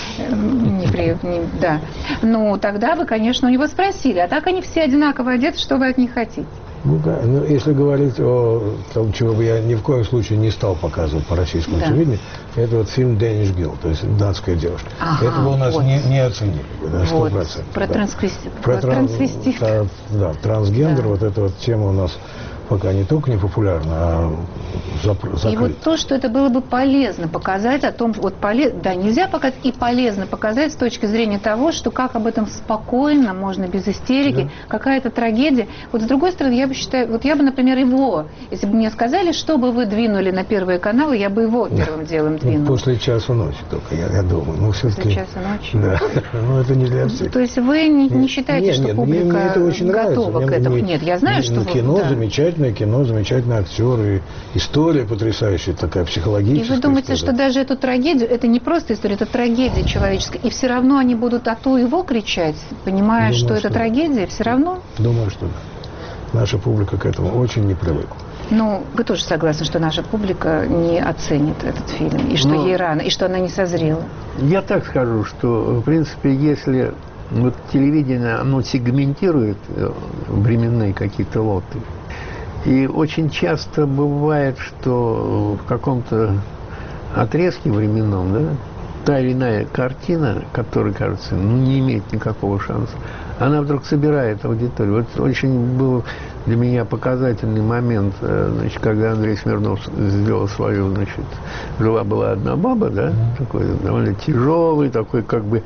не при... не... да, ну тогда бы, конечно, у него спросили. А так они все все одинаково одеты, что вы от них хотите? Ну да, ну, если говорить о том, чего бы я ни в коем случае не стал показывать по российскому да. телевидению, это вот фильм «Danish Girl», то есть «Датская девушка». Ага, это бы у нас вот. не, не оценили, да, сто процентов. Вот. Про да. трансвестит. Про, про трансвестит. Та, да, трансгендер, да. вот эта вот тема у нас пока не только не популярна, а закрыта. И вот то, что это было бы полезно показать, о том, вот полез... да, нельзя показать, и полезно показать с точки зрения того, что как об этом спокойно, можно без истерики, да. какая-то трагедия. Вот с другой стороны, я бы считаю, вот я бы, например, его, если бы мне сказали, что бы вы двинули на первые каналы, я бы его первым да. делом двинула. Ну, после часа ночи только, я, я думаю. Ну, после часа ночи? Да, ну это не для всех. То есть вы не, не считаете, нет, что нет, публика мне, мне это очень готова нравится. к этому? Мне, нет, я знаю, мне, что... Ну, кино, да. замечательное кино, замечательный актер, и история потрясающая, такая психологическая. И вы думаете, история. что даже эту трагедию, это не просто история, это трагедия человеческая, и все равно они будут от у его кричать, понимая, Думаю, что, что это да. трагедия, все равно? Думаю, что да. Наша публика к этому очень не привыкла. Ну, вы тоже согласны, что наша публика не оценит этот фильм, и что Но ей рано, и что она не созрела? Я так скажу, что, в принципе, если вот телевидение, оно сегментирует временные какие-то лоты, и очень часто бывает, что в каком-то отрезке временном, да, та или иная картина, которая, кажется, ну, не имеет никакого шанса, она вдруг собирает аудиторию. Вот очень был для меня показательный момент, значит, когда Андрей Смирнов сделал свою, значит, «Жила-была одна баба», да, mm-hmm. такой довольно тяжелый, такой как бы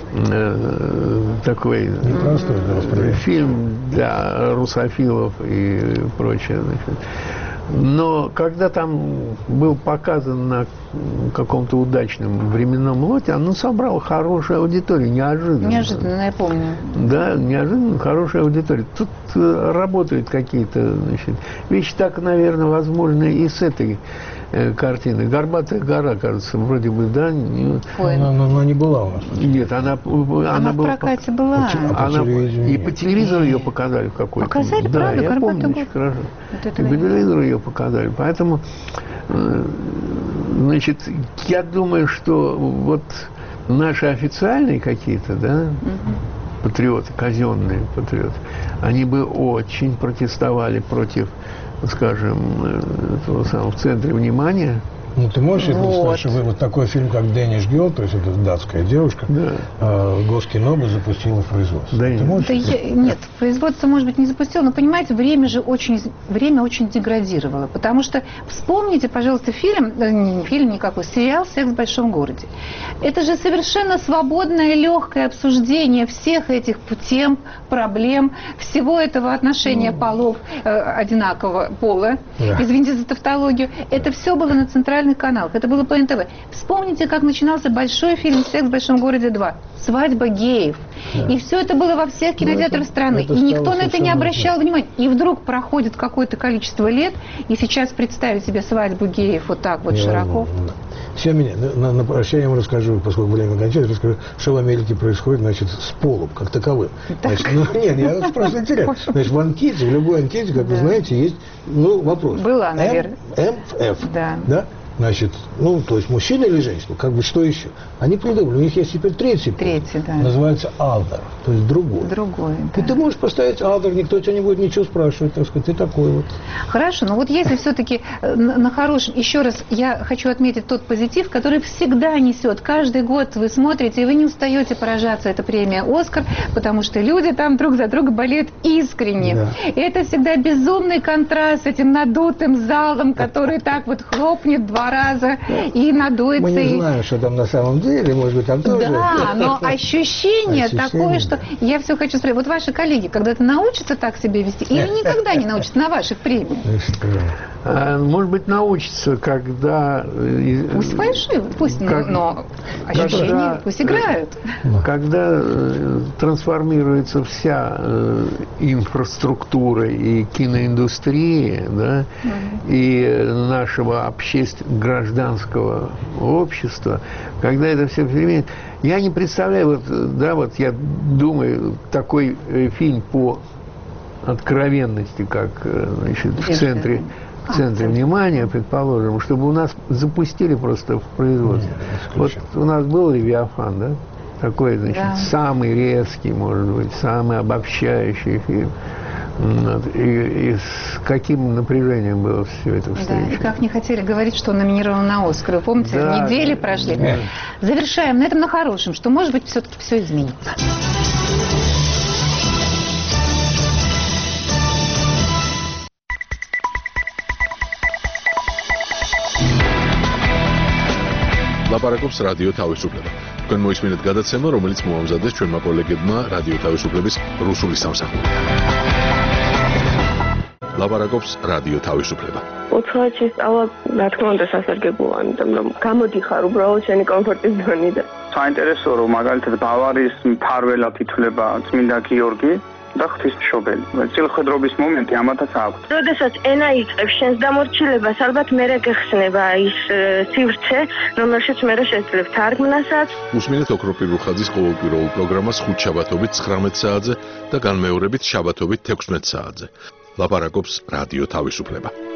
э, такой Непростой, да, фильм для русофилов и прочее, значит. Но когда там был показан на каком-то удачном временном лоте, оно собрало хорошую аудиторию, неожиданно. Неожиданно, я помню. Да, неожиданно хорошая аудитория. Тут э, работают какие-то, значит, вещи, так, наверное, возможно, и с этой э, картины. «Горбатая гора», кажется, вроде бы, да? Не... Она, она, она не была у нас. Нет, она, она, она была... в прокате была. По, по она... И по телевизору ее показали в какой-то... Показали, да, правда? я помню очень хорошо. Вот и по телевизору ее показали. Поэтому, э, значит, я думаю, что вот наши официальные какие-то, да, угу. патриоты, казенные патриоты, они бы очень протестовали против, скажем, этого самого в центре внимания. Ну, ты можешь вот. представить, что вы вот такой фильм, как «Danish Girl», то есть это датская девушка, да. э, Госкино бы запустило в производство. Да, ты можешь да я, нет, производство, может быть, не запустило, но, понимаете, время же очень, время очень деградировало. Потому что вспомните, пожалуйста, фильм, не фильм никакой, сериал «Секс в большом городе». Это же совершенно свободное, легкое обсуждение всех этих тем, проблем, всего этого отношения mm. полов э, одинакового пола, yeah. извините за тавтологию. Это все было на центральном каналах. Это было по эн тэ вэ. Вспомните, как начинался большой фильм «Секс в большом городе два». «Свадьба геев». Да. И все это было во всех кинотеатрах это, страны. Это и никто на это не обращал внимания. И вдруг проходит какое-то количество лет, и сейчас представить себе свадьбу геев вот так вот широко. Все меня, на, на прощание я вам расскажу, поскольку время кончается, расскажу, что в Америке происходит, значит, с полом, как таковым. Значит, ну, нет, я просто интересно. Значит, в анкете, в любой анкете, как да. вы знаете, есть, ну, вопрос. Была, наверное. эм эф, да. да? Значит, ну, то есть мужчина или женщина, как бы что еще? Они придумали, у них есть теперь третий пол. Третий, да. Называется other, то есть другой. Другой, да. И ты можешь поставить other, никто тебя не будет ничего спрашивать, так сказать, ты такой вот. Хорошо, но вот если все-таки на, на хорошем, еще раз я хочу отметить тот позитив, который всегда несет. Каждый год вы смотрите, и вы не устаете поражаться. Это премия «Оскар», потому что люди там друг за друга болеют искренне. Да. И это всегда безумный контраст с этим надутым залом, который так вот хлопнет два раза и надуется. Мы не знаем, что там на самом деле, может быть, там тоже. Да, но ощущение, ощущение такое, что я все хочу спросить. Вот ваши коллеги когда-то научатся так себя вести или никогда не научатся на ваших премиях? А, может быть, научатся, когда... Пусть фальшивы, пусть, как, но ощущения когда, пусть играют. Когда трансформируется вся э, инфраструктура и киноиндустрия, да, mm-hmm. и нашего общественного, гражданского общества, когда это все переменит, я не представляю, вот, да, вот я думаю, такой э, фильм по откровенности, как, значит, в центре, в центре внимания, предположим, чтобы у нас запустили просто в производство. Вот у нас был «Левиафан», да? Такой, значит, да. самый резкий, может быть, самый обобщающий фильм. Вот. И, и с каким напряжением было все это встречено. Да, и как не хотели говорить, что он номинирован на «Оскар». Вы помните, да, недели прошли. Да. Завершаем на этом на хорошем, что, может быть, все-таки все изменится. ლაპარაკობს რადიო თავისუფლება. თქვენ მოისმინეთ გადაცემა, რომელიც მოამზადეს ჩვენმა კოლეგებმა რადიო თავისუფლების რუსული სამსახური. ლაპარაკობს რადიო თავისუფლება. ოთხი სწავლა, რა თქმა უნდა, სასარგებლოა, იმიტომ რომ გამოდიხარ უბრალოდ შენი კომფორტის ზონიდან. საინტერესოა, რომ მაგალითად ბავარიის მფარველად ითვლება წმინდა გიორგი და ღვთისმშობელი. წილხედრობის მომენტი ამათაც აქვს. როდესაც ენა იწყებს შენს დამორჩილებას, ალბათ მერე გეხსნება ის სივრცე, რომელშიც მერე შეძლებ თარგმნასაც. უსმინეთ ოქროპირ რუხაძის ყოველკვირეულ პროგრამას ხუთშაბათობით ცხრამეტ საათზე და განმეორებით შაბათობით თექვსმეტ საათზე. ლაპარაკობს რადიო თავისუფლება.